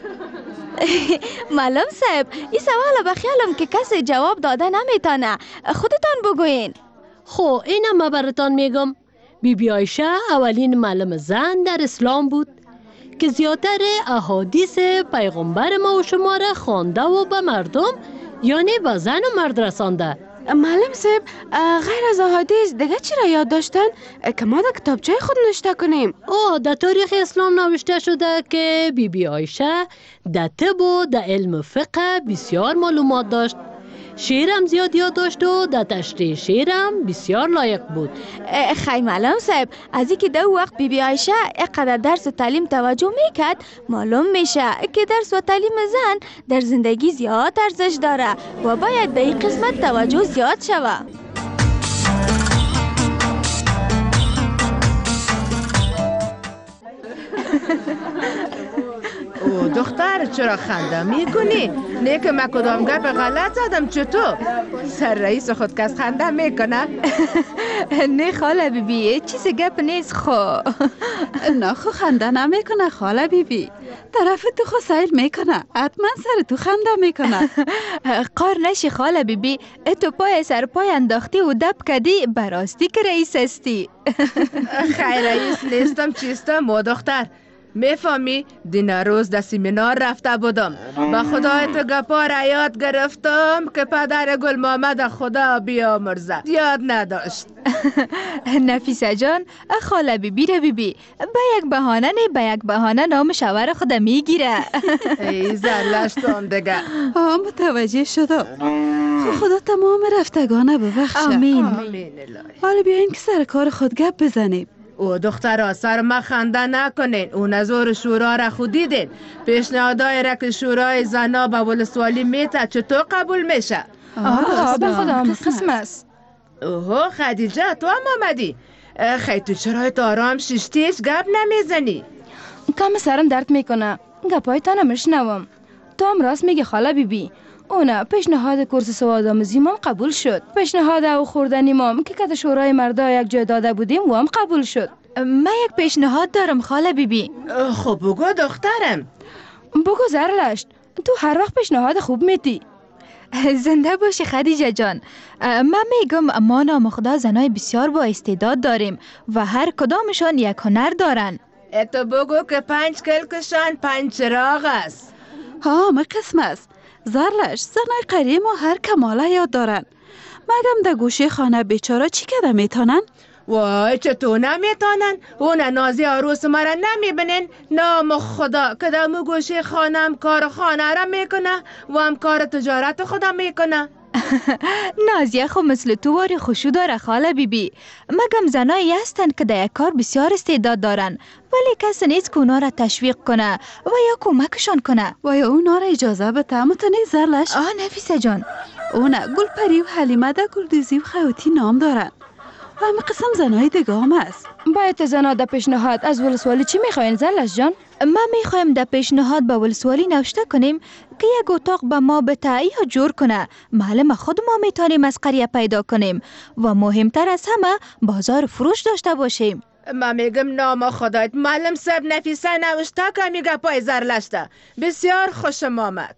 معلم صاحب این سوال بخیالم که کسی جواب داده نمیتونه، خودتان بگوین. خب اینم ما براتان میگم. بی بی عایشه اولین معلم زن در اسلام بود که زیادتر احادیث پیغمبر ما و شما را خوانده و به مردم یعنی به زن و مرد رسانده. معلم صاحب غیر از احادیث دیگه چی را یاد داشتن که ما در کتابچه خود نوشته کنیم؟ آه در تاریخ اسلام نوشته شده که بی بی عایشه در طب و در علم فقه بسیار معلومات داشت. شعرم زیاد یاد داشت و در تشریح شعرم بسیار لایق بود. خیلی معلم صاحب از اینکه دو وقت بی بی عایشه اینقدر درس و تعلیم توجه میکرد معلوم میشه که درس و تعلیم زن در زندگی زیاد ارزش داره و باید به این قسمت توجه زیاد شوه. او دختر چرا خنده میکنی؟ نه که من کدام گپ غلط زدم چطور؟ سر رئیس خود کس خنده میکنه؟ نه خاله بی بی چیز گپ نیست. خو نه خو خنده نمیکنه خاله بی بی، طرف تو خو سیل میکنه، حتما سر تو خنده میکنه. قار نشی خاله بی بی، تو پای سر پای انداختی و دب کدی براستی که رئیس هستی. خیر رئیس نیستم چیستم و دختر میفهمی؟ دین روز در سیمینار رفته بودم، با خدای تو گپا را یاد گرفتم که پدر گل محمد خدا بیامرزه یاد نداشت. نفیسه جان خاله بی بی را بی بی با یک بهانه نه با یک بهانه نام شوهر خود میگیره. ای زرلشتم دیگه. آه متوجه شدم. خدا تمام رفتگانه ببخشه. آمین. حالا بیاین که سر کار خود گپ بزنیم. او دخترها سر ما خنده نکنین، او نظر شورا را خود دیدین. پیشنهادهای را که شورای زنا به ولسوالی میته چطور قبول میشه؟ آه به خدا قسم است. اوه خدیجه تو هم آمدی؟ خیلی تو چرا آرام ششتی هیچ گپ نمیزنی؟ کم سرم درد میکنه، گپای تا نمیشنوم. تو هم راست میگی خاله بی بی. اونه پیشنهاد کورس سواد آموزی مام قبول شد. پیشنهاد او خوردنی مام که کت شورای مردا یک جای داده بودیم و هم قبول شد. من یک پیشنهاد دارم خاله بی بی. خب بگو دخترم. بگو زرلشت، تو هر وقت پیشنهاد خوب میدی. زنده باشی خدیجه جان. من میگم ما نامخدا زنای بسیار با استعداد داریم و هر کدامشان یک هنر دارن. تو بگو که پنج کلکشان پنج چراغ است. ها ما قسم است. زرلش زنای قریه ما هر کماله یاد دارن. مگم در گوشه خانه بیچاره چی کده میتونن؟ وای چطور نمیتونن؟ اون نازی عروس مرا نمیبینین؟ نام خدا که در مو گوشه خانم کار خانه را میکنه و هم کار تجارت خدا میکنه. نازیه خو مثل تو واری خوشو داره خاله بی بی. مگم زنایی هستن که در یک کار بسیار استعداد دارن ولی کسی نیست که اونا را تشویق کنه و یا کمکشان کنه و یا اونا را اجازه بده. متنی زرلش؟ آه نفیسه جان، اونا گلپری و حلیمه ده گلدوزی و خیاطی نام دارن و همه قسم زنای دیگه هم است. باید زنا در پیشنهاد از ولسوالی چی میخواین زرلش جان؟ ما میخوایم در پیشنهاد با ولسوالی نوشته کنیم که یک اتاق به ما به تعیی جور کنه. معلم خود ما میتونیم از قریه پیدا کنیم و مهمتر از همه بازار فروش داشته باشیم. ما میگم نام خدایت معلم صاحب نفیسه نوشته که میگه پای زرلشته. بسیار خوشم آمد.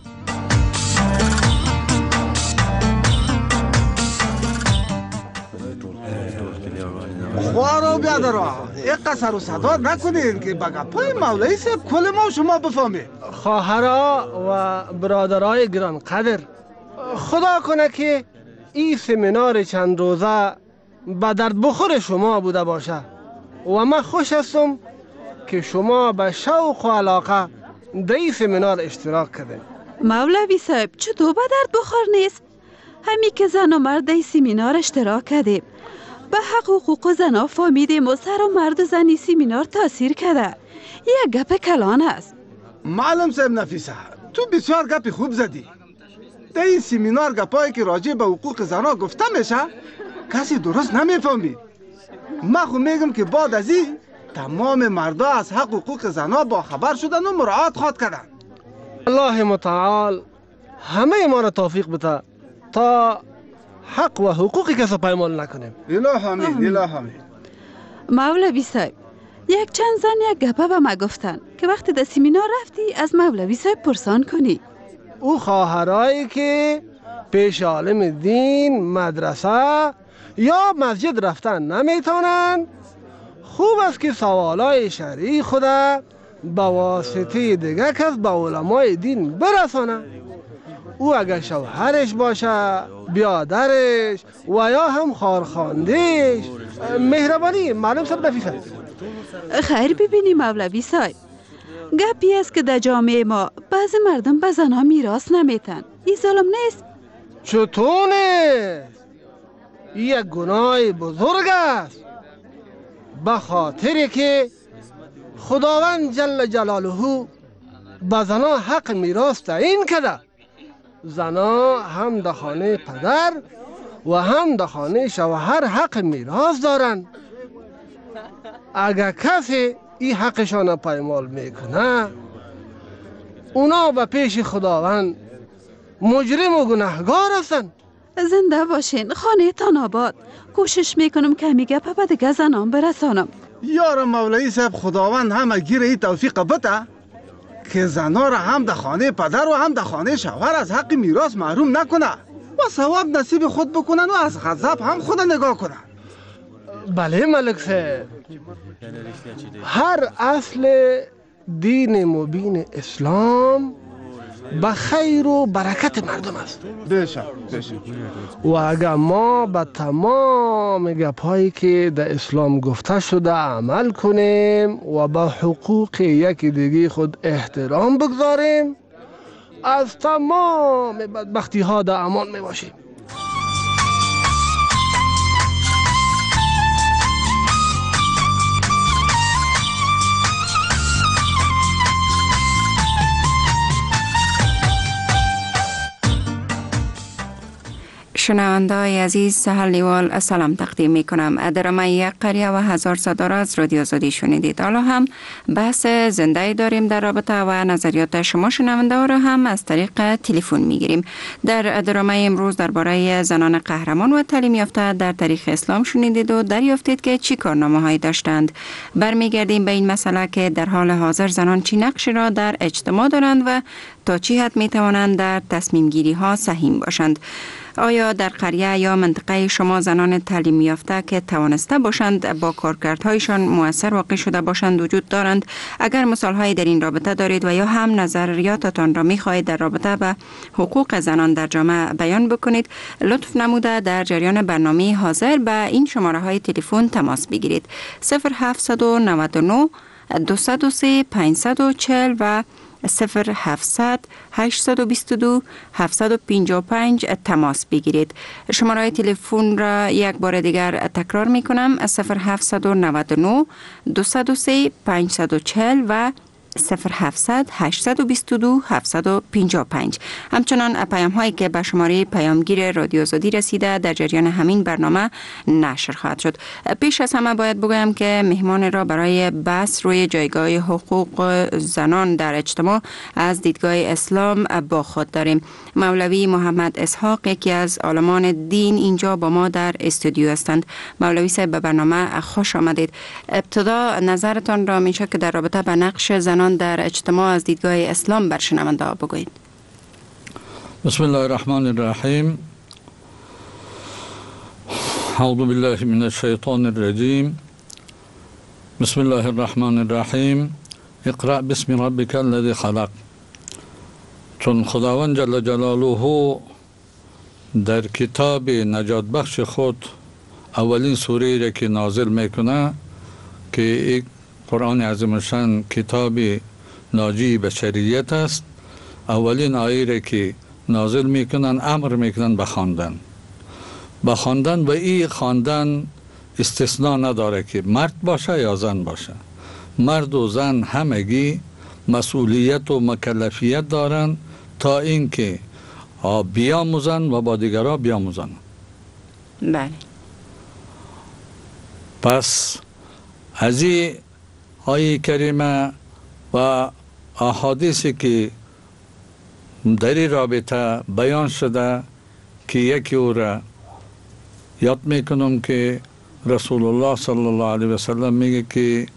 خوارو بیادرا یک قصر و صدا نکنین که بگه پای مولایی صاحب کل ما شما بفهمید. خواهرها و برادرای گران قدر، خدا کنه که این سمینار چند روزه به درد بخور شما بوده باشه و من خوش هستم که شما به شوق و علاقه در این سمینار اشتراک کردین. مولوی صاحب چطور به درد بخور نیست؟ همی که زن و مرد در سمینار اشتراک کردیم، به حق و حقوق زنها فهمیدیم و سر و مرد و زنی سمینار تاثیر کرده. یک گپ کلان است. معلم صاحب نفیسه تو بسیار گپ خوب زدی. در این سمینار گپایی که راجع به حقوق زنها گفته میشه کسی درست نمیفهمید. من خو میگم که بعد از این تمام مردا از حق و حقوق زنها با خبر شدن و مراعات خواد کردن. الله متعال همه ما را توفیق بده تا حق و حقوقی کسی پایمال نکنیم. اله آمین اله آمین. مولوی صاحب یک چند زن یک گپه به ما گفتن که وقتی در سمینار رفتی از مولوی صاحب پرسان کنی. او خواهرایی که پیش عالم دین، مدرسه یا مسجد رفتن نمیتونن، خوب است که سوالای شرعی خدا به واسطه دیگه کس به علمای دین برسانه. او اگر شوهرش باشه، بیادرش و یا هم خارخاندهش. مهربانی معلم صاحب نفیسه. خیر ببینی مولوی صاحب، گپی است که در جامعه ما بعضی مردم به زنها میراث نمیتن. این ظلم نیست؟ چطور نیست؟ یک گناه بزرگ است، به خاطری که خداوند جل جلاله به زنها حق میراث تعیین کرده. زنها هم در خانه پدر و هم در خانه شوهر حق میراث دارند. اگر کسی این حقشان پایمال میکنه اونا به پیش خداوند مجرم و گناهگار هستند. زنده باشین، خانه تان آباد. کوشش میکنم که همی گپه به دیگه زنان برسانم. یار مولوی صاحب خداوند همه گیر این توفیق بده که زنها را هم در خانه پدر و هم در خانه شوهر از حق میراث محروم نکنه و ثواب نصیب خود بکنن و از غضب هم خود نگاه کنن. بله ملک صاحب، هر اصل دین مبین اسلام به خیر و برکت مردم است. بشه بشه. و اگر ما به تمام گپایی که در اسلام گفته شده عمل کنیم و به حقوق یکی دیگه خود احترام بگذاریم، از تمام بدبختی ها در امان می باشیم. شنونده‌های عزیز، سهل نیوال سلام تقدیم می کنم. درامه یک قریه و هزار صداره از رادیو آزادی شنیدید. حالا هم بحث زنده داریم در رابطه و نظریات شما شنونده ها را هم از طریق تلفن می گیریم. در درامه امروز درباره زنان قهرمان و تعلیم یافته در تاریخ اسلام شنیدید و دریافتید که چی کارنامه هایی داشتند. برمیگردیم به این مسئله که در حال حاضر زنان چی نقشی را در اجتماع دارند و تا چی حد می توانند در تصمیم گیری ها سهیم باشند. آیا در قریه یا منطقه شما زنان تعلیم یافته که توانسته باشند با کارکردهایشان مؤثر واقع شده باشند وجود دارند؟ اگر مثالهایی در این رابطه دارید و یا هم نظریاتتان را می خواهید در رابطه به حقوق زنان در جامعه بیان بکنید، لطف نموده در جریان برنامه حاضر به این شماره های تلفن تماس بگیرید: صفر هفت نه نه دو صفر سه پنج چهار صفر و صفر هفتصد هشتصد و بیست و دو هفتصد و پنجاه و پنج تماس بگیرید. شماره تلفن را یک بار دیگر تکرار می کنم: صفر هفت نه نه دو صفر سه پنج چهار صفر و صفر هفتصد هشتصد و بیست و دو هفتصد و پنجاه و پنج. همچنان پیام هایی که به شماره پیامگیر رادیو آزادی رسیده در جریان همین برنامه نشر خواهد شد. پیش از همه باید بگویم که مهمان را برای بحث روی جایگاه حقوق زنان در اجتماع از دیدگاه اسلام با خود داریم. مولوی محمد اسحاق، یکی از عالمان دین، اینجا با ما در استودیو هستند. مولوی صاحب، به برنامه خوش آمدید. ابتدا نظرتان را میشه که در رابطه با نقش زنان در اجتماع از دیدگاه اسلام بر شنونده ها بگویید. بسم الله الرحمن الرحیم. اعوذ بالله من الشیطان الرجیم. بسم الله الرحمن الرحیم. اقرأ باسم ربک الذی خلق. چون خداوند جل جلاله در کتاب نجات بخش خود اولین سوره را که نازل میکنه که یک قرآن عظیم‌الشان کتاب ناجی بشریت است، اولین آیه را که نازل میکنن امر میکنن به خواندن. به خواندن و این خواندن استثناء نداره که مرد باشه یا زن باشه. مرد و زن همگی مسئولیت و مکلفیت دارن تا اینکه بیاموزن و با دیگران بیاموزن. بله. پس از این آیه کریمه و احادیثی که در این رابطه بیان شده که یکی او را یاد میکنم که رسول الله صلی الله علیه و سلم میگه که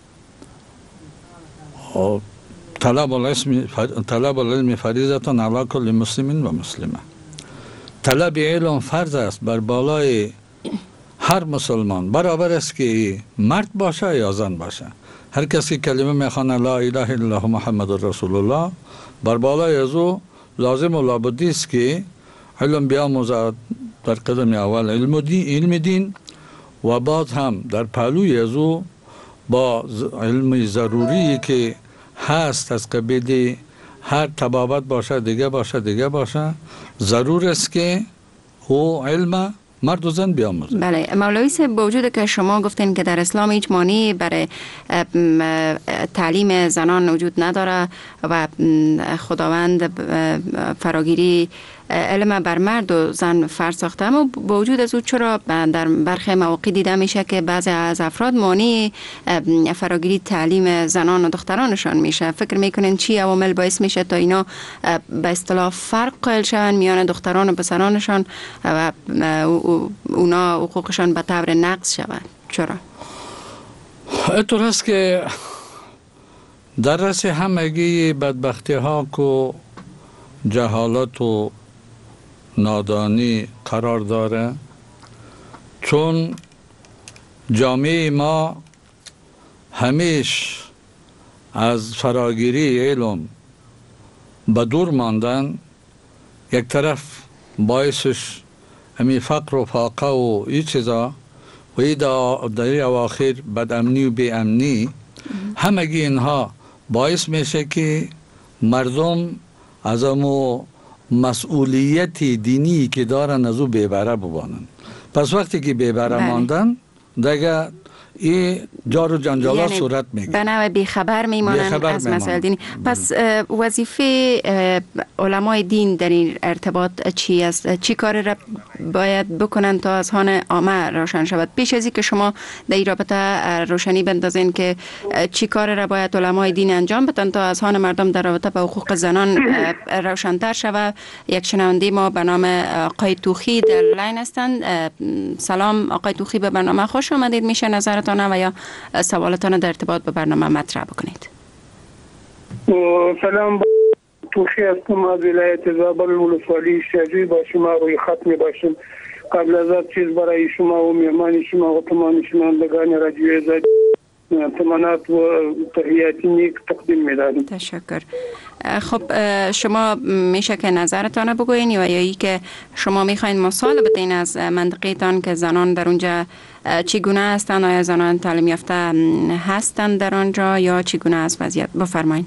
طلب العلم طلب العلم فریضة علی کل مسلم و مسلمه. طلب علم فرض است بر بالای هر مسلمان، برابر است که مرد باشه یا زن باشه. هر کسی کلمه میخوانه لا اله الا الله محمد رسول الله، بر بالای از او لازم و لابدی است که علم بیاموزد، در قدم اول علم دین, علم دین و بعد هم در پهلوی از او با علم ضروری که هست از قبیل هر طبابت باشه دیگه باشه دیگه باشه، ضرور است که او علم مرد و زن بیاموزه. بله مولوی صاحب، با وجود که شما گفتین که در اسلام هیچ مانعی برای تعلیم زنان وجود نداره و خداوند فراگیری علم بر مرد و زن فرض ساخته، اما با وجود از او چرا در برخی مواقع دیده میشه که بعضی از افراد مانع فراگیری تعلیم زنان و دخترانشان میشه؟ فکر میکنین چی عوامل باعث میشه تا اینا به اصطلاح فرق قائل شون میان دختران و پسرانشان و اونا حقوقشان به طور نقض شود؟ چرا؟ اینطور است که در رأس همگی بدبختی ها که جهالت و نادانی قرار داره، چون جامعه ما همیش از فراگیری علم به دور ماندن، یک طرف باعثش همی فقر و فاقه و این چیزا و این در اواخر بدامنی و بی امنی، همگی اینها باعث میشه که مردم از امو مسئولیت دینی که دارن از او بیبره ببانن. پس وقتی که بیبره ماندن دیگه این جار و جنجال یعنی صورت میگیره، به نوع بیخبر میمانند از مسائل دینی. پس وظیفه علمای دین در این ارتباط چی است؟ چی کار را باید بکنند تا از هان عامه روشن شود؟ پیش از اینکه شما در این رابطه روشنی بندازین که چی کار را باید علمای دین انجام بدن تا از هان مردم در رابطه با حقوق زنان روشن‌تر شود، یک شنونده ما به نام آقای توخی در لاین هستند. سلام آقای توخی، به برنامه خوش آمدید. میشه نظرتان و یا سوالتان در ارتباط به برنامه مطرح بکنید. سلام، توخی هستم از ولایت زابل ولسوالی شجوی. با شما روی خط می باشم. قبل از هر چیز برای شما و مهمان شما و تمام شنوندگان رادیو آزادی تمنات و تحیاتی نیک تقدیم می دارم. تشکر. خب شما میشه که نظرتان بگوین یا ای که شما میخواین مثال بدین از منطقه‌تان که زنان در اونجا چگونه هستند؟ آیا زنان تعلیم یافته هستند در آنجا یا چگونه است وضعیت؟ بفرمایید.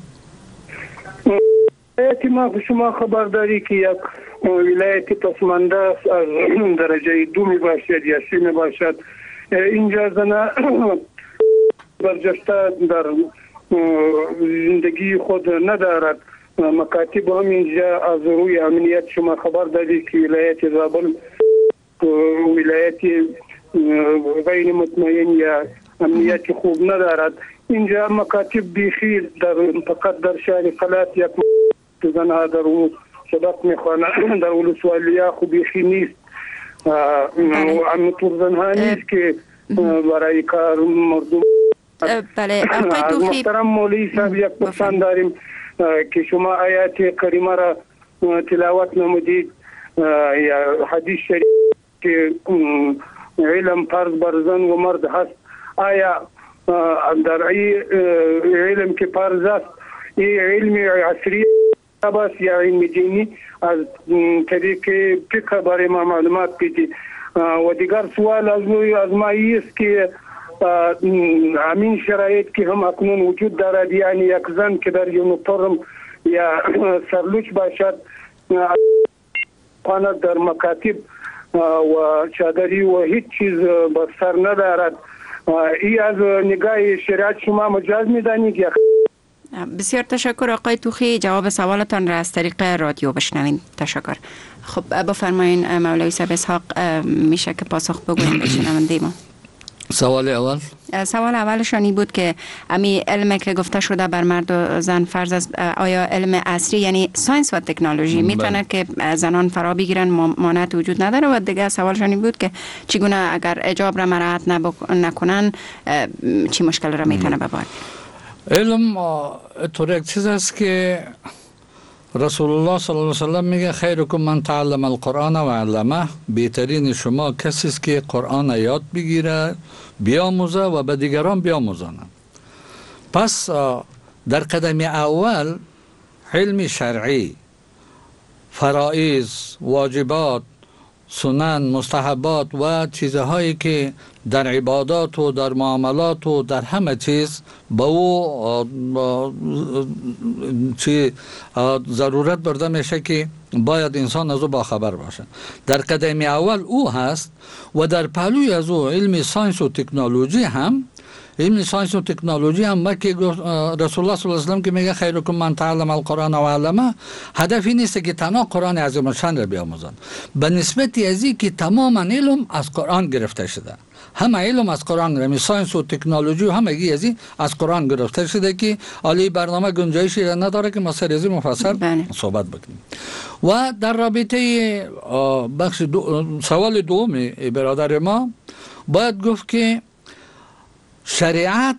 ولایت ما شما خبرداری که یک ولایت پسمانده است، از درجه دو می باشد یا سه می باشد. اینجا زنان برجسته در زندگی خود ندارد. مکاتب هم اینجا از روی امنیت شما خبر دادید که ولایت زابل ولایت غیر مطمئن یا امنیت خوب ندارد. اینجا مکاتب بیخی در فقط در شهر قلات یک زنها در اون سبق میخوانند، در ولسوالیا خوب بیخی نیست. همینطور زنها نیست که برای کار مردم. بله آقای توخی، محترم مولوی صاحب یک پسند داریم که شما آیات کریمه را تلاوت نمودید یا حدیث شریف که علم فرض بر زن و مرد هست. آیا در ای علم که فرض است این علم عصری است یا علم دینی؟ از طریق فقه برای ما معلومات بدید. و دیگر سوال از از ما است که همین شرایط که هم اکنون وجود دارد، یعنی یک زن که در یونیفرم یا سرلوچ باشد خانه در مکاتب و چادری و هیچ چیز بر سر ندارد، ای از نگاه شریعت شما مجاز میدانید یا؟ بسیار تشکر آقای توخی، جواب سوالتان را از طریق رادیو بشنوین. تشکر. خب بفرمایین مولوی صاحب اسحاق، میشه که پاسخ بگوین به شنونده ما؟ سوال اول سوال اولشانی بود که امی علم که گفته شده بر مرد و زن فرض است، آیا علم عصری یعنی ساینس و تکنولوژی میتونه که زنان فرا بگیرن مانعت وجود نداره؟ و دیگه سوالشانی بود که چگونه اگر حجاب را مراعات نکنن چی مشکل را میتونه بباره؟ علم طور یک چیز است که رسول الله صلی الله علیه و سلم میگه خیرکم من تعلم القرآن و علمه، بهترین شما کسی است که قرآن یاد بگیره، بیاموزه و به دیگران بیاموزانه. پس در قدم اول علم شرعی، فرائض، واجبات، سنن، مستحبات و چیزهایی که در عبادات و در معاملات و در همه چیز با او چی ضرورت برده میشه که باید انسان از او باخبر باشه. در قدم اول او هست و در پهلوی از او علم ساینس و تکنولوژی هم علم ساینس و تکنولوژی هم ما که رسول الله صلی الله علیه و سلم که میگه خیرکم من تعلم القرآن و علمه، هدفی نیست که تنها قرآن عظیم الشان را بیاموزند، به نسبت از این که تمام علم از قرآن گرفته شده، همه علم از قرآن گرفته، ساینس و تکنولوژی و همگی از این از قرآن گرفته شده که عالی برنامه گنجایشی را نداره که ما سر از این مفصل صحبت بکنیم. و در رابطه بخش دو سوال دوم برادر ما باید گفت که شریعت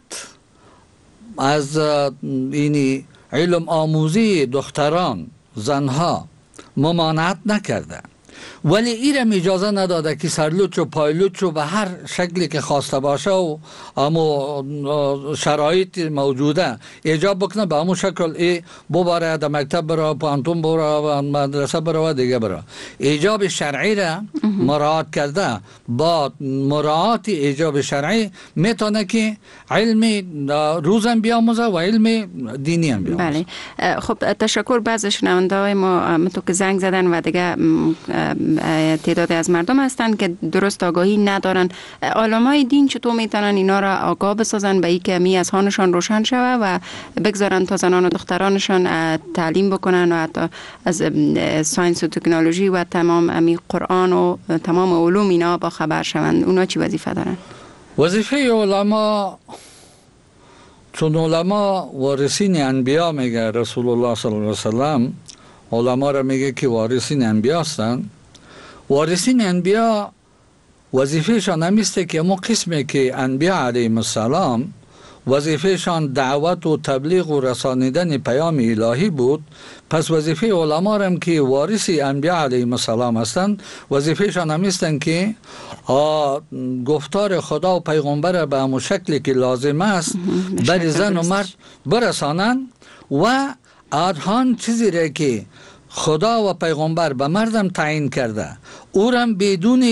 از اینی علم آموزی دختران زنها ممانعت نکرده، ولی ایرم اجازه نداده که سرلوچ و پایلوچ و به هر شکلی که خواسته باشه و اما شرایط موجوده ایجاب بکنه به همون شکل ای بباره در مکتب برا، پانتون برا، مدرسه برا و دیگه برا. ایجاب شرعی را مراعات کرده، با مراعات ایجاب شرعی میتونه که علم روزم بیاموزه و علم دینی هم بیاموزه. بله. خب تشکر. بعض شنونده های ما تو که زنگ زدن و دیگه تعداد از مردم هستند که درست آگاهی ندارن. علمای دین چطور میتونن اینا را آگاه بسازن به اینکه می از هانشان روشن شوه و بگذارن تا زنان و دخترانشان تعلیم بکنن و حتی از ساینس و تکنولوژی و تمام امی قرآن و تمام علوم اینا با خبر شوند. اونا چی وظیفه دارن؟ وظیفه علما، چون علما وارثین انبیا میگه رسول الله صلی الله علیه وسلم، علما را میگه که وارثین انبیا هستند. وارثین انبیا وظیفهشان همیسته که امو قسمی که انبیا علیهم السلام وظیفهشان دعوت و تبلیغ و رسانیدن پیام الهی بود، پس وظیفه علما هم که وارثی انبیا علیهم السلام هستند وظیفهشان همیستن که گفتار خدا و پیغمبر به همون شکلی که لازم است بر زن و مرد برسانند و آدهان چیزی را که خدا و پیغمبر به مردم تعیین کرده او را بدون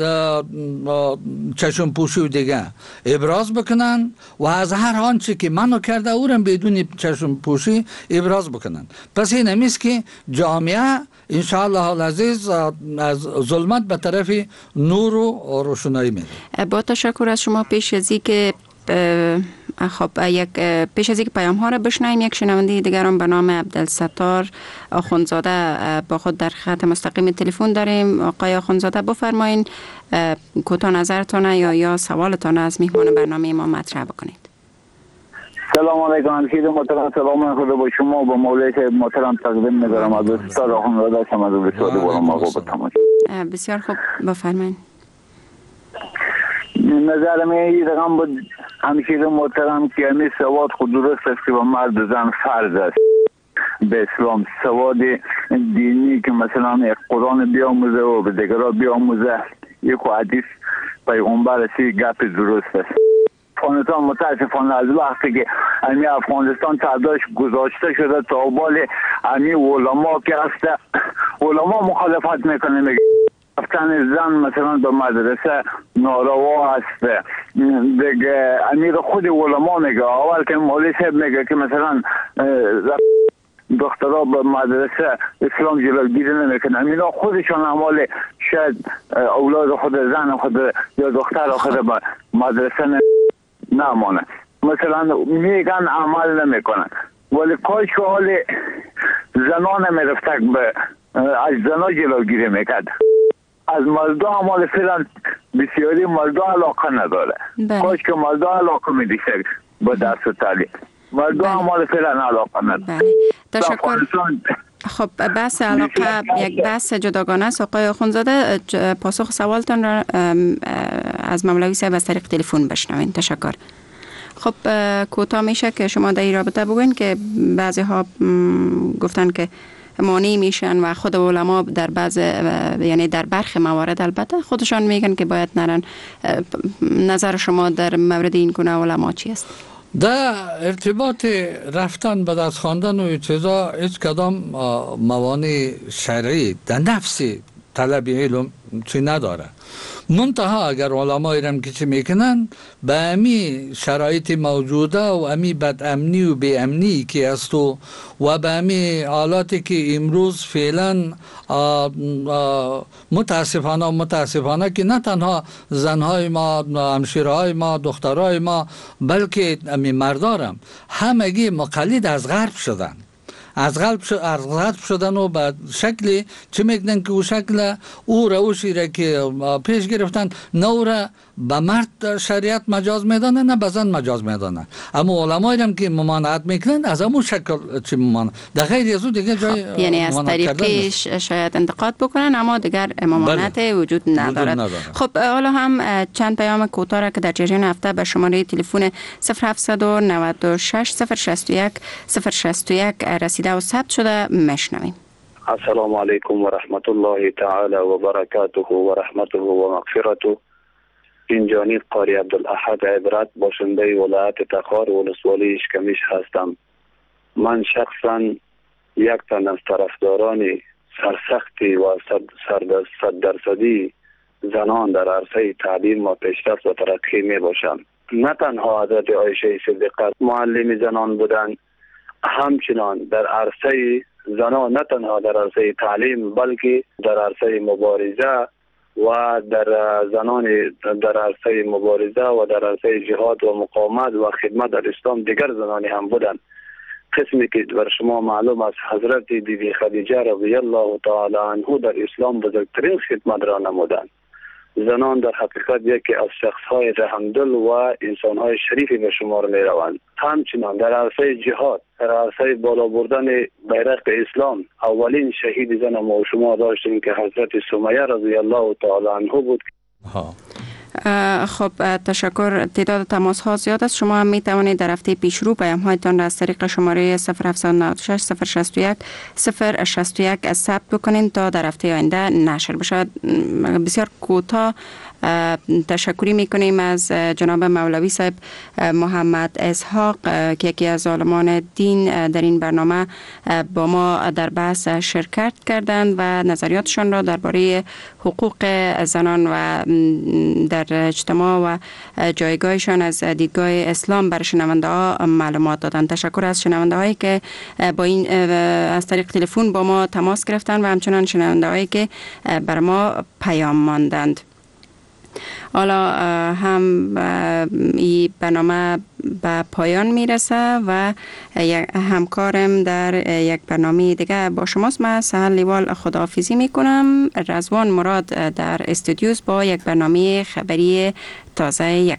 چشم پوشی دیگه ابراز بکنن و از هر آنچه که منو کرده او را بدون چشم پوشی ابراز بکنن. پس این همیست که جامعه انشاءالله العزیز از ظلمت به طرف نور و روشنایی میره. با تشکر از شما. پیش از که خب یک پیش از اینکه پیام ها را بشنویم، یک شنونده دیگران به نام عبدالستار آخوندزاده با خود در خط مستقیم تلفن داریم. آقای آخوندزاده بفرمایین کوتاه نظرتون یا یا سوالتون از میهمان برنامه ما مطرح بکنید. سلام علیکم همشیر محترم، سلام خدا با شما و با مولای محترم تقدیم می‌کنم. عبدالستار آخوندزاده شما از بسیاری با ما با تماش. بسیار خوب بفرمایید. نظر من این رقم بود همشیر محترم که همین سواد خود درست است که با مرد زن فرض است به اسلام. سواد دینی که مثلا یک قرآن بیاموزه و به دیگران بیاموزه، یک حدیث پیغمبر سی گپ درست است. افغانستان متاسفانه از وقتی که امی افغانستان تعدادش گذاشته شده تا بال امی علما که هست، علما مخالفت میکنه، میگه رفتن زن مثلا به مدرسه ناروا است. دیگه امیر خود علما میگه، اول که مولوی صاحب میگه که مثلا دخترها به مدرسه اسلام جلوگیری نمیکنه، اینا خودشان اعمال شاید اولاد خود زن خود یا دختر خود به مدرسه نمانه، مثلا میگن عمل نمیکنن، ولی کاش که حال زنان میرفتک به از زنا جلوگیری میکرد. از مردا عمال فعلا بسیاری مردا علاقه نداره. کاش که مردا علاقه میدیشه به درس و تعلیم. مردا عمال فعلا علاقه نداره. تشکر. خب بحث علاقه یک بحث جداگانه است. آقای آخوندزاده پاسخ سوالتان را از مولوی صاحب از طریق تلفن بشنوین. تشکر. خب کوتاه میشه که شما در این رابطه بگوین که بعضی ها گفتن که مانع میشن و خود علما در بعض یعنی در برخی موارد البته خودشان میگن که باید نرن. نظر شما در مورد این گونه علما چی است؟ در ارتباط رفتن به دست خواندن و چیزا هیچ کدام موانع شرعی در نفس طلب علم چی نداره. منتها اگر علمای رم که چی میکنن به امی شرایط موجوده و امی بد امنی و بی امنی که است و به امی حالاتی که امروز فعلا متاسفانه و متاسفانه که نه تنها زنهای ما، همشیرهای ما، دخترهای ما، بلکه امی مردارم همگی مقلد از غرب شدن. از غرب ش... از غرب شدن و به شکلی چه میکنن که او شکل او روشی را که پیش گرفتن نو را به مرد شریعت مجاز میدانه نه به زن مجاز میدانه. اما علمایی هم که ممانعت میکنن از همون شکل چه ممانعت در غیر از او دیگه جای خب، یعنی از طریقش شاید انتقاد بکنن اما دیگر ممانعت وجود ندارد. نداره. خب حالا هم چند پیام کوتاه را که در جریان هفته به شماره تلفن صفر هفت نه شش صفر شش یک صفر شش یک رسیده و ثبت شده میشنویم. السلام علیکم و رحمت الله تعالی و برکاته و رحمته و مغفرته. اینجانی قاری عبدالاحد عبرت باشنده ولایت تخار و ولسوالی اشکمیش هستم. من شخصا یک تن از طرفداران سرسختی و صد درصدی زنان در عرصه تعلیم و پیشرفت و ترقی می باشم. نه تنها حضرت عایشه صدیقه معلم زنان بودند، همچنان در عرصه زنان نه تنها در عرصه تعلیم بلکه در عرصه مبارزه و در زنان در عرصه مبارزه و در عرصه جهاد و مقاومت و خدمت در اسلام دیگر زنانی هم بودند. قسمی که بر شما معلوم است حضرت بیبی خدیجه رضی الله تعالی عنها در اسلام بزرگترین خدمت را نمودند. زنان در حقیقت یکی از شخصهای رحمدل و انسانهای شریفی به شمار می روند. همچنان در عرصه جهاد، در عرصه بالا بردن بیرق اسلام، اولین شهید زن ما شما داشتیم که حضرت سمیه رضی الله تعالی عنها بود. ها. خب تشکر. تعداد تماس ها زیاد است. شما هم می توانید در هفته پیش رو پیام هایتان را از طریق شماره صفر هفت نه شش صفر شش یک صفر شش یک ثبت بکنید تا در هفته آینده نشر بشود. بسیار کوتاه تشکری میکنیم از جناب مولوی صاحب محمد اسحاق که یکی از عالمان دین در این برنامه با ما در بحث شرکت کردند و نظریاتشان را درباره حقوق زنان و در اجتماع و جایگاهشان از دیدگاه اسلام بر شنونده ها معلومات دادند. تشکر از شنونده هایی که با این از طریق تلفن با ما تماس گرفتند و همچنان شنونده هایی که بر ما پیام ماندند. حالا هم این برنامه به پایان میرسه و همکارم در یک برنامه دیگه با شماست. من سهل لیوال خداحافظی میکنم. رضوان مراد در استودیوس با یک برنامه خبری تازه یک